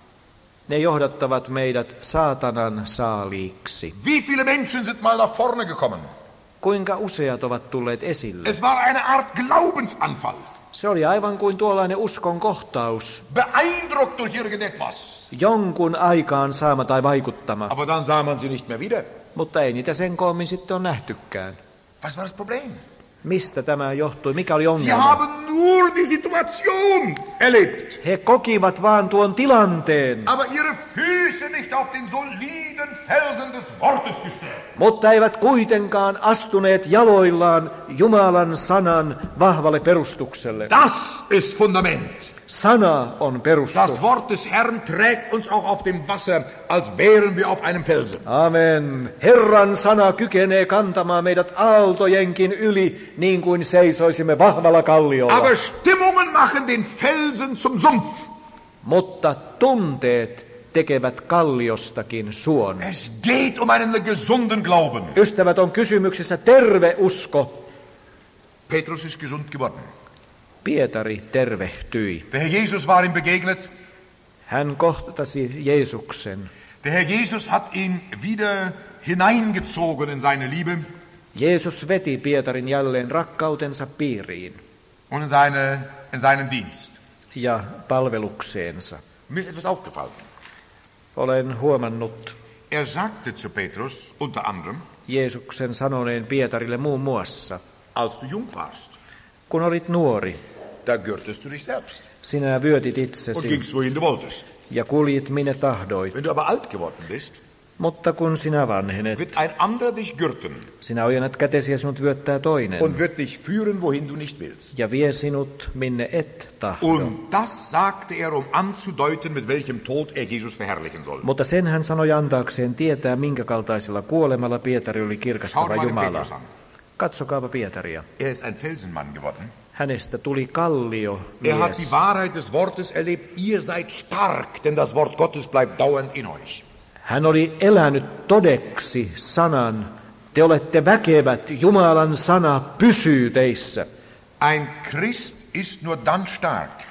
ne johdattavat meidät saatanan saaliiksi. Wie viele Menschen sind mal nach vorne gekommen? Kuinka useat ovat tulleet esille? Es war eine Art Glaubensanfall. Se oli aivan kuin tuollainen uskon kohtaus, Beeindruckt durch irgendetwas. jonkun aikaan saama tai vaikuttama, Aber dann sah man sie nicht mehr wieder. mutta ei niitä sen koommin sitten ole nähtykään. Was war das Problem? Mistä tämä johtui? Mikä oli Sie ongelma? haben nur die Situation erlebt. He kokivat vaan tuon tilanteen, Aber ihre Füße nicht auf den soliden Felsen des Wortes gestellt. mutta eivät kuitenkaan astuneet jaloillaan Jumalan sanan vahvalle perustukselle. Das ist Fundament. Sana on perustus. Das Wort des Herrn trägt uns auch auf dem Wasser, als wären wir auf einem Felsen. Amen. Herran sana kykenee kantamaan meidät aaltojenkin yli, niin kuin seisoisimme vahvalla kalliolla. Aber Stimmungen machen den Felsen zum Sumpf. Mutta tunteet tekevät kalliostakin suon. Es geht um einen gesunden Glauben. Ystävät, on kysymyksessä terve usko. Petrus ist gesund geworden. Pietari tervehtyi. Der Herr Jesus war ihm begegnet. Hän kohtasi Jeesuksen. Der Herr Jesus hat ihn wieder hineingezogen in seine Liebe Jeesus veti Pietarin jälleen rakkautensa piiriin und in seinen Dienst. ja palvelukseensa. Mir ist etwas aufgefallen. Olen huomannut Er sagte zu Petrus unter anderem, Jeesuksen sanoneen Pietarille muun muassa, als du jung warst, kun olit nuori, da gürtest du dich selbst sinä vyötit und itsesi gingst, wohin du wolltest. ja kuljit minne tahdoit. Wenn du aber alt geworden bist, Mutta kun sinä vanhenet, wird ein anderer dich gürten sinä ojennat kätesi ja sinut vyöttää toinen und wird dich führen, wohin du nicht willst. ja vie sinut minne et tahdo. Und das sagte er, um anzudeuten, mit welchem Tod er Jesus verherrlichen soll. Mutta sen hän sanoi antaakseen tietää, minkä kaltaisella kuolemalla Pietari oli Schaut kirkastava mal den Jumala. Petrus an. Katsokaapa Pietaria. Er ist ein Felsenmann geworden. Hänestä tuli kallio Er hat die mies. Wahrheit des Wortes erlebt. Ihr seid stark, denn das Wort Gottes bleibt dauernd in euch. Hän oli elänyt todeksi sanan. Te olette väkevät, Jumalan sana pysyy teissä. Ein Christ ist nur dann stark,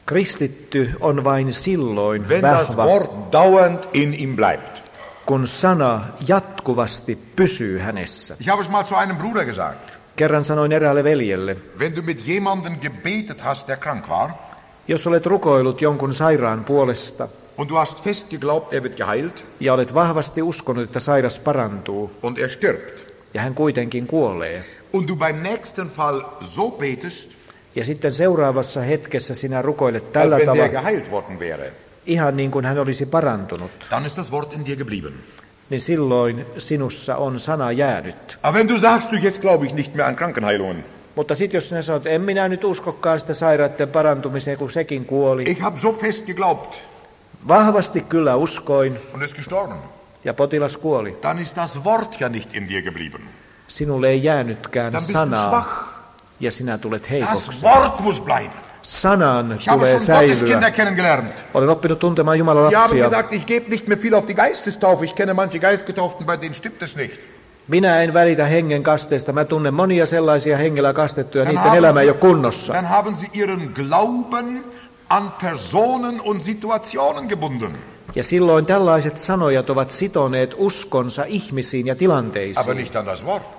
Kristitty on vain silloin wenn das vahva, Wort dauernd in ihm bleibt. kun sana jatkuvasti pysyy hänessä. Ich habe es mal zu einem Bruder gesagt. Kerran sanoin eräälle veljelle, Wenn du mit jemandem gebetet hast, der krank war, jos olet rukoillut jonkun sairaan puolesta und du hast fest geglaubt, er wird geheilt, ja olet vahvasti uskonut, että sairas parantuu und er stirbt, ja hän kuitenkin kuolee, und du beim nächsten Fall so betest, ja sitten seuraavassa hetkessä sinä rukoilet als tällä wenn der tavalla, geheilt worden wäre, ihan niin kuin hän olisi parantunut, dann ist das Wort in dir geblieben. niin silloin sinussa on sana jäänyt. Aber wenn du sagst, du jetzt glaube ich nicht mehr an Krankenheilungen, Mutta sitten jos sinä sanot, en minä nyt uskokaan sitä sairaiden parantumiseen, kun sekin kuoli. ich habe so fest geglaubt Vahvasti kyllä uskoin, und ist gestorben, ja potilas kuoli. dann ist das Wort ja nicht in dir geblieben. Sinulle ei jäänytkään Dann bist du sanaa, schwach. ja sinä tulet Das heikoksi. Wort muss bleiben. Sanan Ich habe tulee schon Gotteskinder säilyä. kennengelernt. Olen oppinut tuntemaan Jumalan Die haben lapsia. gesagt, ich gebe nicht mehr viel auf die Geistestaufe. Ich kenne manche Geistgetauften, bei denen stimmt es nicht. Minä en välitä hengen kasteesta. Mä tunnen monia sellaisia hengellä kastettuja, Dann niiden haben elämä ei ole sie- kunnossa. Dann haben sie ihren Glauben an Personen und Situationen gebunden. Ja silloin tällaiset sanojat ovat sitoneet uskonsa ihmisiin ja Aber tilanteisiin, nicht an das Wort.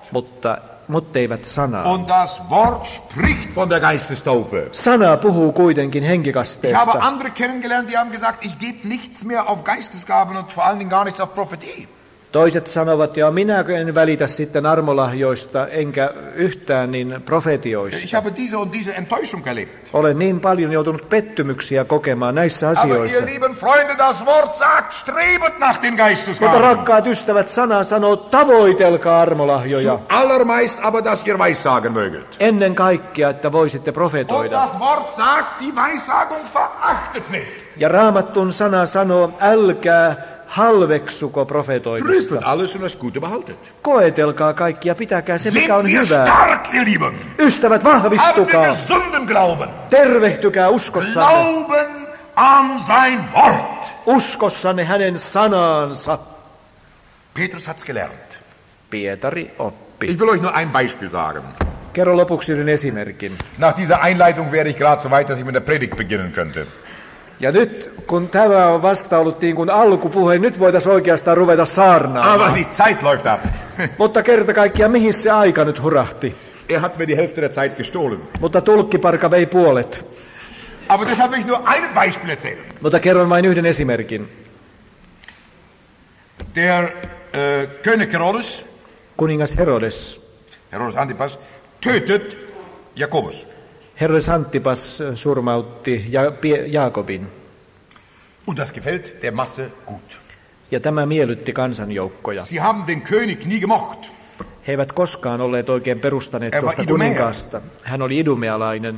mutta eivät sanaa. Und das Wort spricht von der Geistestaufe. Sana puhuu kuitenkin Ich habe henkikasteesta. andere kennengelernt, die haben gesagt, ich gebe nichts mehr auf Geistesgaben und vor allen Dingen gar nichts auf Prophetie. Toiset sanovat, ja minä en välitä sitten armolahjoista, enkä yhtään niin profetioista. Ich habe diese und diese Enttäuschung erlebt. Olen niin paljon joutunut pettymyksiä kokemaan näissä Aber asioissa. ihr lieben Freunde, das Wort sagt, strebet nach den Mutta Geistesgaben. rakkaat ystävät, sana sanoo, tavoitelkaa armolahjoja. Zuallermeist aber, dass ihr Weissagen möget. Ennen kaikkea, että voisitte Und profetoida. das Wort sagt, die Weissagung verachtet nicht. Ja Raamattun sana sanoo, älkää halveksuko profetoimista. Prüft alles und das Gute behaltet. Koetelkaa kaikki ja pitäkää se, mikä Seid on ihr hyvää. stark, ihr Lieben. Ystävät, Habt ihr vahvistukaa. gesunden Glauben. Tervehtykää uskossanne. Glauben an sein Wort. Uskossanne hänen sanaansa. Petrus hat's gelernt. Pietari oppi. Ich will euch nur ein Beispiel sagen. Kerro lopuksi yhden esimerkin. Nach dieser Einleitung wäre ich gerade so weit, dass ich mit der Predigt beginnen könnte. Ja nyt, kun tämä on vasta ollut niin kuin alkupuhe, nyt voitaisiin oikeastaan ruveta Aber saarnaamaan. die Zeit läuft ab. Mutta kerta kaikkiaan, mihin se aika nyt hurahti? Er hat mir die Hälfte der Zeit gestohlen. Mutta tulkkiparka vei puolet. Aber deshalb will ich nur ein Beispiel erzählen. Mutta kerron vain yhden esimerkin. Der König Herodes, Kuningas Herodes Antipas, tötet Jakobus. Herodes Antipas surmautti Jaakobin, Und das gefällt der Masse gut. ja tämä miellytti kansanjoukkoja. Sie haben den König nie gemocht. He eivät koskaan olleet oikein perustaneet Er war tuosta Idumea. kuninkaasta. Hän oli idumealainen,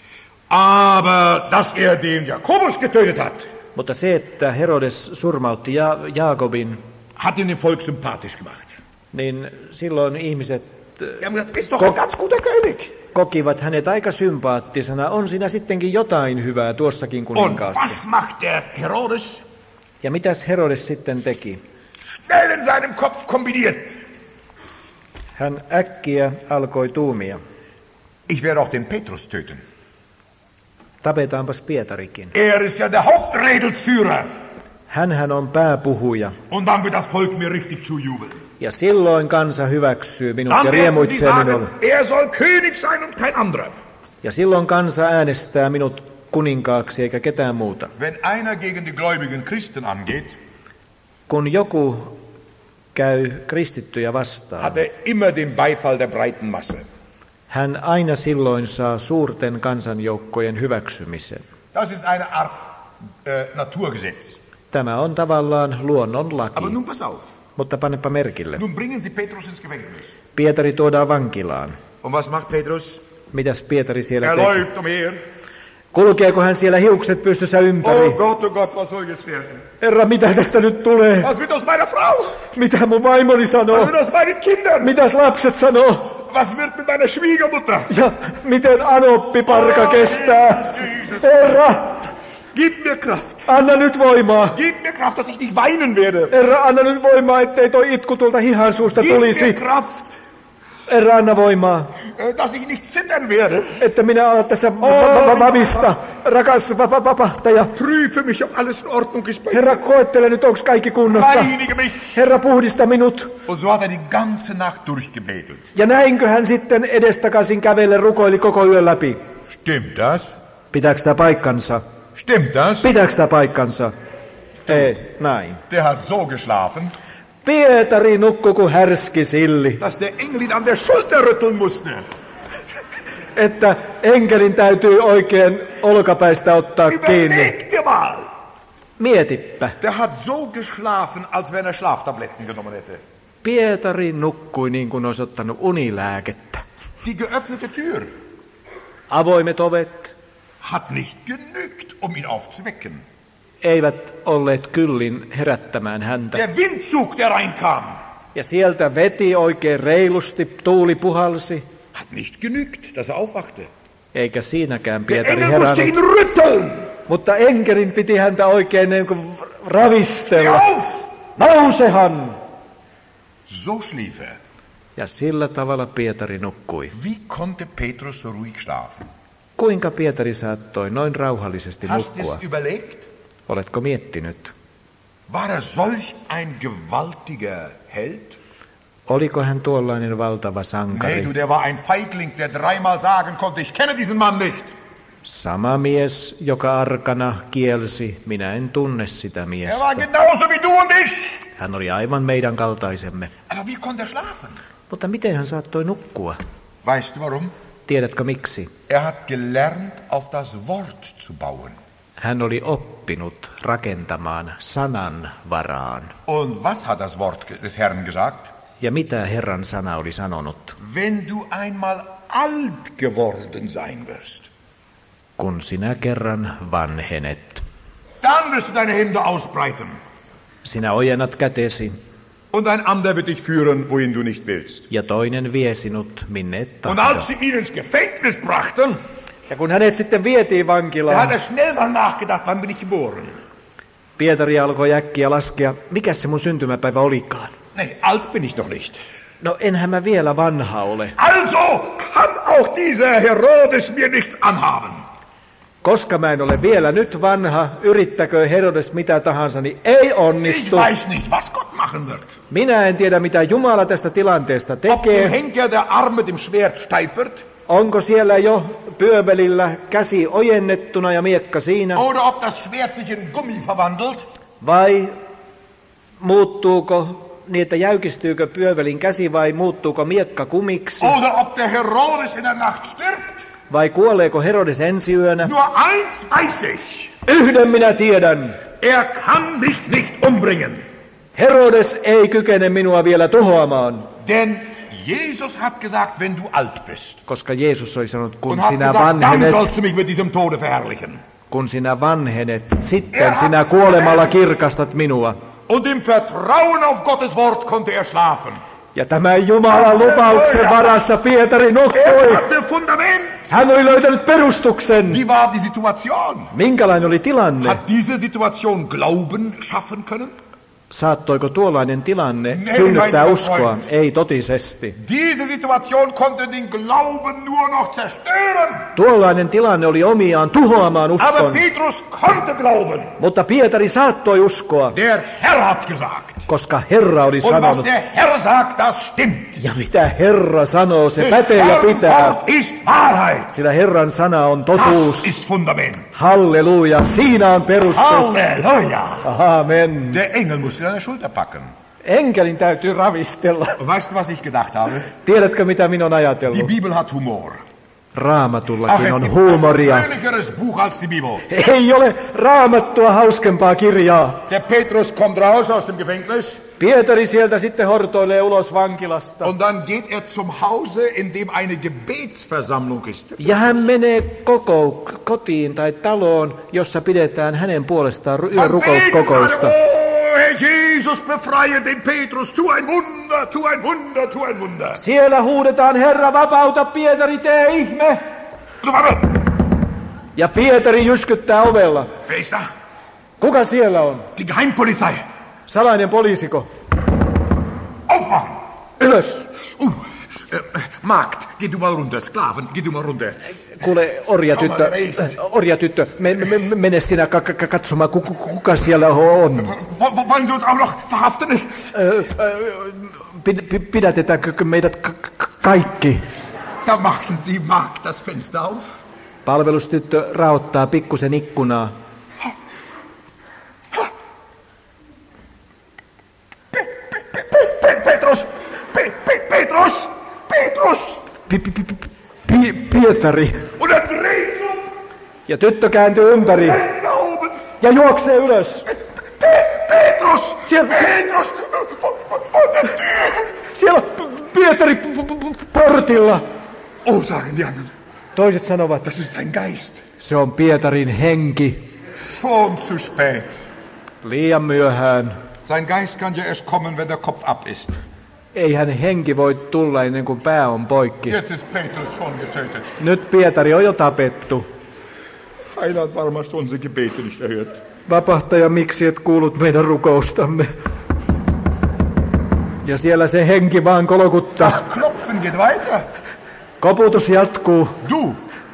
Aber dass er den Jakobus getötet hat, mutta se, että Herodes surmautti Jaakobin, hat ihn dem Volk sympathisch gemacht. niin silloin ihmiset Die haben gesagt, ist doch ein ganz guter König. kokivat hänet aika sympaattisena. On siinä sittenkin jotain hyvää tuossakin Und kuninkaassa. was macht der Herodes? Ja mitäs Herodes sitten teki? Schnell in seinem Kopf kombiniert. Hän äkkiä alkoi tuumia. Ich werde auch den Petrus töten. Tapetaanpas Pietarikin. Er ist ja der Hauptredelsführer. Hänhän on pääpuhuja. Und dann wird das Volk mir richtig zujubeln. Ja silloin kansa hyväksyy minut Dann ja werden die riemuitsee sagen, minulle. er soll König sein und kein anderer. Ja silloin kansa äänestää minut kuninkaaksi eikä ketään muuta. Wenn einer gegen die gläubigen Christen angeht, Kun joku käy kristittyjä vastaan, hat er immer den Beifall der breiten Masse. hän aina silloin saa suurten kansanjoukkojen hyväksymisen. Das ist eine Art Naturgesetz. Tämä on tavallaan luonnonlaki, Aber nun pass auf. mutta panepa merkille. Nun bringen sie Petrus ins Gefängnis. Pietari tuodaan vankilaan. Und was macht Petrus? Mitäs Pietari siellä Er tekee? läuft umher. Kulkeeko hän siellä hiukset pystyssä ympäri? Oh Gott, was soll jetzt werden? Herra, mitä tästä nyt tulee? Was wird aus meiner Frau? Mitä mun vaimoni Was sanoo? wird aus meinen Kindern? Mitäs lapset sanoo? Was wird mit meiner Schwiegermutter? Ja miten anoppiparka kestää? Herra, Gib mir Kraft. anna nyt voimaa. Gib mir Kraft, dass ich nicht weinen werde. Herra, anna nyt voimaa, ettei toi itku tuolta hihan suusta Gib mir tulisi. Kraft. Herra, anna voimaa. dass ich nicht zittern werde. että minä olen tässä vavista, rakas vapahtaja. Prüfe mich, ob alles in Ordnung ist bei Herra, koettele nyt, onko kaikki kunnossa. Reinige mich. Herra, puhdista minut. Und so hat die ganze Nacht durchgebetet. Ja näinkö hän sitten edestakaisin kävelle rukoili koko yön läpi? Stimmt das? Pitääkö tämä paikkansa? Stimmt das? Pitääkö tämä paikkansa? Ei, näin. Der hat so geschlafen, Pietari nukkui kuin härski silli, dass der Engel ihn an der Schulter rütteln musste. että enkelin täytyy oikein olkapäistä ottaa kiinni. Überleg dir mal. Mietipä. Der hat so geschlafen, als wenn er Schlaftabletten genommen hätte. Pietari nukkui niin kuin olisi ottanut unilääkettä. Die geöffnete Tür Avoimet ovet hat nicht genügt, um ihn aufzuwecken. eivät olleet kyllin herättämään häntä. Der Windzug, der reinkam, Ja sieltä veti oikein reilusti, tuuli puhalsi, hat nicht genügt, dass er aufwachte. eikä siinäkään Der Pietari Engel musste ihn herännyt. rütteln. Mutta enkelin piti häntä oikein niin kuin Steh ravistella. auf! Nousehan! So schlief er. Ja sillä tavalla Pietari nukkui. Wie konnte Petrus so ruhig schlafen? Kuinka Pietari saattoi noin rauhallisesti Hast du nukkua? es überlegt? Oletko miettinyt? War er solch ein gewaltiger Held? Oliko hän tuollainen valtava Nee, sankari? du, der war ein Feigling, der dreimal sagen konnte, ich kenne diesen Mann nicht. Sama mies, joka arkana kielsi, minä en tunne sitä Er war miestä. genauso wie du und ich. Hän oli aivan meidän kaltaisemme. Aber wie konnte er schlafen? Mutta miten hän saattoi nukkua? Weißt du warum? Tiedätkö miksi? Er hat gelernt, auf das Wort zu bauen. Hän oli oppinut rakentamaan sanan varaan. Und was hat das Wort des Herrn gesagt? Ja mitä Herran sana oli sanonut? Wenn du einmal alt geworden sein wirst, Kun sinä kerran vanhenet, dann wirst du deine Hände ausbreiten. sinä ojennat kätesi, Und ein anderer wird dich führen, wohin du nicht willst. ja toinen vie sinut minne et Und tahdo. als sie ihn ins Gefängnis brachten, Ja kun hänet sitten vietiin da hat vankilaan, er schnell mal nachgedacht, wann bin ich geboren? Pietari alkoi äkkiä laskea, mikä se mun syntymäpäivä olikaan. Nee, alt bin ich noch nicht. No enhän mä vielä vanha ole. Also kann auch dieser Herodes mir nichts anhaben. Koska mä en ole vielä nyt vanha, yrittäkö Herodes mitä tahansa, niin ei Ich onnistu. weiß nicht, was Gott machen wird. Minä en tiedä, mitä Jumala tästä tilanteesta Ob dem tekee. Henker der Arm mit dem Schwert steif wird, Onko siellä jo pyövelillä käsi ojennettuna ja miekka siinä? oder ob das Schwert sich in Gummi verwandelt. Vai muuttuuko niin, että jäykistyykö pyövelin käsi vai muuttuuko miekka kumiksi? Oder ob der Herodes in der Nacht stirbt. Vai kuoleeko Herodes ensi yönä? Nur eins weiß ich. Yhden minä tiedän. Er kann mich nicht umbringen. Herodes ei kykene minua vielä tuhoamaan. Denn Jesus hat gesagt, wenn du alt bist. Koska Jeesus oli sanonut, Und kun hat sinä gesagt, dann vanhenet, sollst du mich mit diesem Tode verherrlichen. kun sinä vanhenet, sitten sinä kuolemalla kirkastat minua. Und im Vertrauen auf Gottes Wort konnte er schlafen. Ja tämän Jumalan lupauksen varassa Pietari Er nukkui. hatte Fundament. Hän oli löytänyt perustuksen. Wie war die Situation? Minkälainen oli tilanne? Hat diese Situation Glauben schaffen können? Saattoiko tuollainen tilanne Ei, synnyttää mein uskoa? Freund. Ei totisesti. Diese Situation konnte den Glauben nur noch zerstören. Tuollainen tilanne oli omiaan tuhoamaan Aber uskon. Petrus konnte glauben. Mutta Pietari saattoi uskoa, Der Herr hat gesagt. koska Herra oli Und was sanonut. der Herr sagt, das stimmt. Ja mitä Herra sanoo, se Des pätee ja Herrn pitää. Wort ist Wahrheit. Sillä Herran sana on Das totuus. ist Fundament. Halleluja, siinä on perustus. Halleluja. Amen. Der Engel musste deine Schulter packen. Enkelin täytyy ravistella. Und weißt du, was ich gedacht habe? Tiedätkö, mitä minä olen Die ajatellut? Bibel hat Humor. Ach, Raamatullakin es on gibt ein huumoria. fröhlicheres Buch als die Bibel. Ei ole raamattua hauskempaa kirjaa. Der Petrus kommt raus aus dem Gefängnis Pietari sieltä sitten hortoilee ulos vankilasta. und dann geht er zum Hause, in dem eine Gebetsversammlung ist. Ja hän menee kotiin tai taloon, jossa pidetään hänen puolestaan Man betet gerade, yörukouskokousta. oh Herr Jesus, befreie den Petrus, tu ein Wunder, tu ein Wunder, tu ein Wunder. Siellä huudetaan, Herra vapauta Pietari, tee ihme. Du, warte, Ja Pietari jyskyttää ovella. wer ist da? Kuka siellä on? Die Geheimpolizei. Salainen poliisiko? Aufmachen. Ylös. Magd, geh du mal runter. Sklaven, geh du mal runter. Kuule, orjatyttö, mene sinä katsomaan, kuka siellä on. Wollen Sie uns auch noch verhaften? Pidätetäänkö meidät kaikki? Da machen die Magd das Fenster auf. Palvelustyttö raottaa pikkusen ikkunaa. Petrus! Petrus! Pietari. Und er dreht sich um. Ja tyttö kääntyy ympäri. Da oben. Ja juoksee ylös. Petrus! Siellä, Petrus! Vor der Tür! siellä Pietari portilla. Oh, sagen die anderen. Toiset sanovat, Das ist sein Geist. se on Pietarin henki. Schon zu spät. Liian myöhään. Sein Geist kann ja erst kommen, wenn der Kopf ab ist. Eihän henki voi tulla ennen kuin pää on poikki. Jetzt ist Petrus schon getötet. Nyt Pietari on jo tapettu. Heiland, warum hast du unsere Gebete nicht erhört? Vapahtaja, miksi et kuullut meidän rukoustamme? Ja siellä se henki vaan kolkuttaa. Das Klopfen geht weiter. Koputus jatkuu. Du!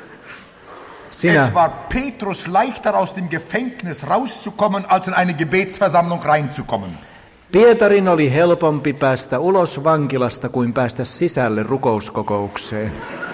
Sinä. Es war Petrus leichter aus dem Gefängnis rauszukommen, als in eine Gebetsversammlung reinzukommen. Pietarin oli helpompi päästä ulos vankilasta kuin päästä sisälle rukouskokoukseen.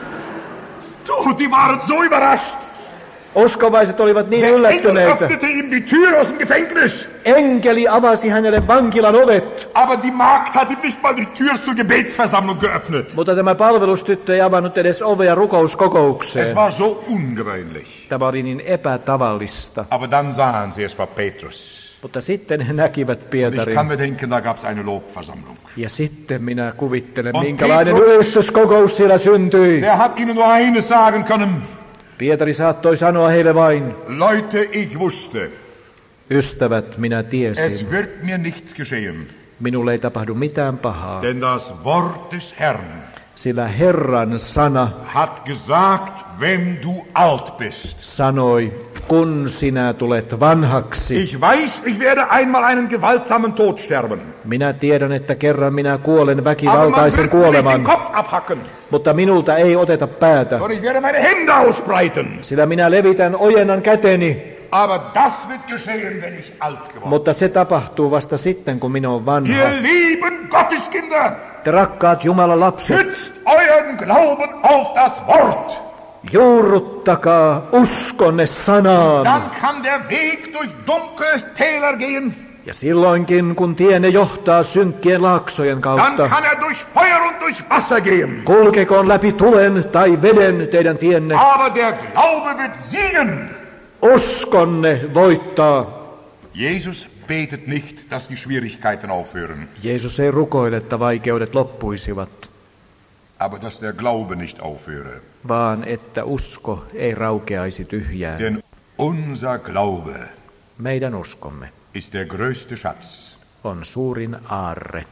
Du, die waren so überrascht. Uskovaiset olivat niin Der Engel yllättyneitä. öffnete ihm die Tür aus dem Gefängnis. Enkeli avasi hänelle vankilan ovet. Aber die Magd hat ihm nicht mal die Tür zur Gebetsversammlung geöffnet. Mutta tämä palvelustyttö ei avannut edes ovea Es rukouskokoukseen. war so ungewöhnlich. Tämä oli niin epätavallista. Aber dann sahen sie, es war Petrus. Mutta sitten he näkivät Und ich Pietarin. kann mir denken, da gab es eine Lobversammlung. Ja sitten minä kuvittelen, On minkälainen Petrus. ylistyskokous siellä syntyi. Der hat ihnen nur eines sagen können. Pietari saattoi sanoa heille vain, Leute, ich wusste, ystävät, minä tiesin. es wird mir nichts geschehen. Minulle ei tapahdu mitään pahaa, Denn das Wort des Herrn sillä Herran sana hat gesagt, wenn du alt bist. sanoi, kun sinä tulet vanhaksi. Ich weiß, ich werde einmal einen gewaltsamen Tod sterben. Minä tiedän, että kerran minä kuolen Aber man väkivaltaisen wird mir nicht den kuoleman, Kopf abhacken. mutta minulta ei oteta päätä, Und ich werde meine Hände ausbreiten. sillä minä levitän ojennan käteni, Aber das wird geschehen, wenn ich alt geworden bin. mutta se tapahtuu vasta sitten, kun minä olen vanha. Ihr lieben Gotteskinder, Te rakkaat Jumalan lapset, stützt euren Glauben auf das Wort. juurruttakaa uskonne sanaan. Dann kann der Weg durch dunkle Täler gehen. Ja silloinkin, kun tienne johtaa synkkien laaksojen Dann kautta, kann er durch Feuer und durch Wasser gehen. kulkekoon läpi tulen tai veden teidän tienne. Aber der Glaube wird siegen. Uskonne voittaa. Jesus betet nicht, dass die Schwierigkeiten aufhören, Jeesus ei rukoile, että vaikeudet loppuisivat, aber dass der Glaube nicht aufhöre. vaan että usko ei raukeaisi tyhjään. Denn unser Glaube Meidän uskomme ist der größte Schatz. on suurin aarre.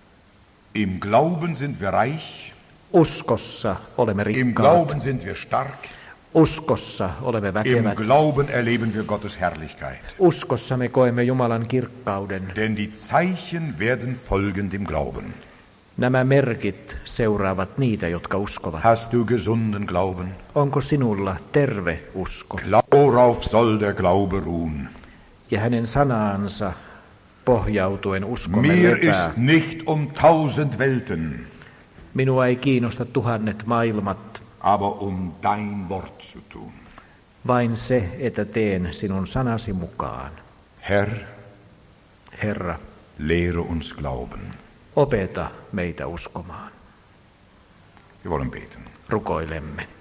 Im Glauben sind wir reich, Uskossa olemme im rikkaat. Glauben sind wir stark, Uskossa olemme im väkevät. Glauben erleben wir Gottes Herrlichkeit. Uskossa me koemme Jumalan kirkkauden. Denn die Zeichen werden folgen dem Glauben. Nämä merkit seuraavat niitä, jotka uskovat. Hast du gesunden Glauben? Onko sinulla terve usko? Worauf soll der Glaube ruhen? Ja hänen sanaansa pohjautuen uskomme Mir lepää. ist nicht 1000 Welten, Minua ei kiinnosta tuhannet maailmat, aber dein Wort zu tun. vain se, että teen sinun sanasi mukaan. Herr, Herra, lehre uns glauben. opeta meitä uskomaan. Wir wollen beten. Rukoilemme.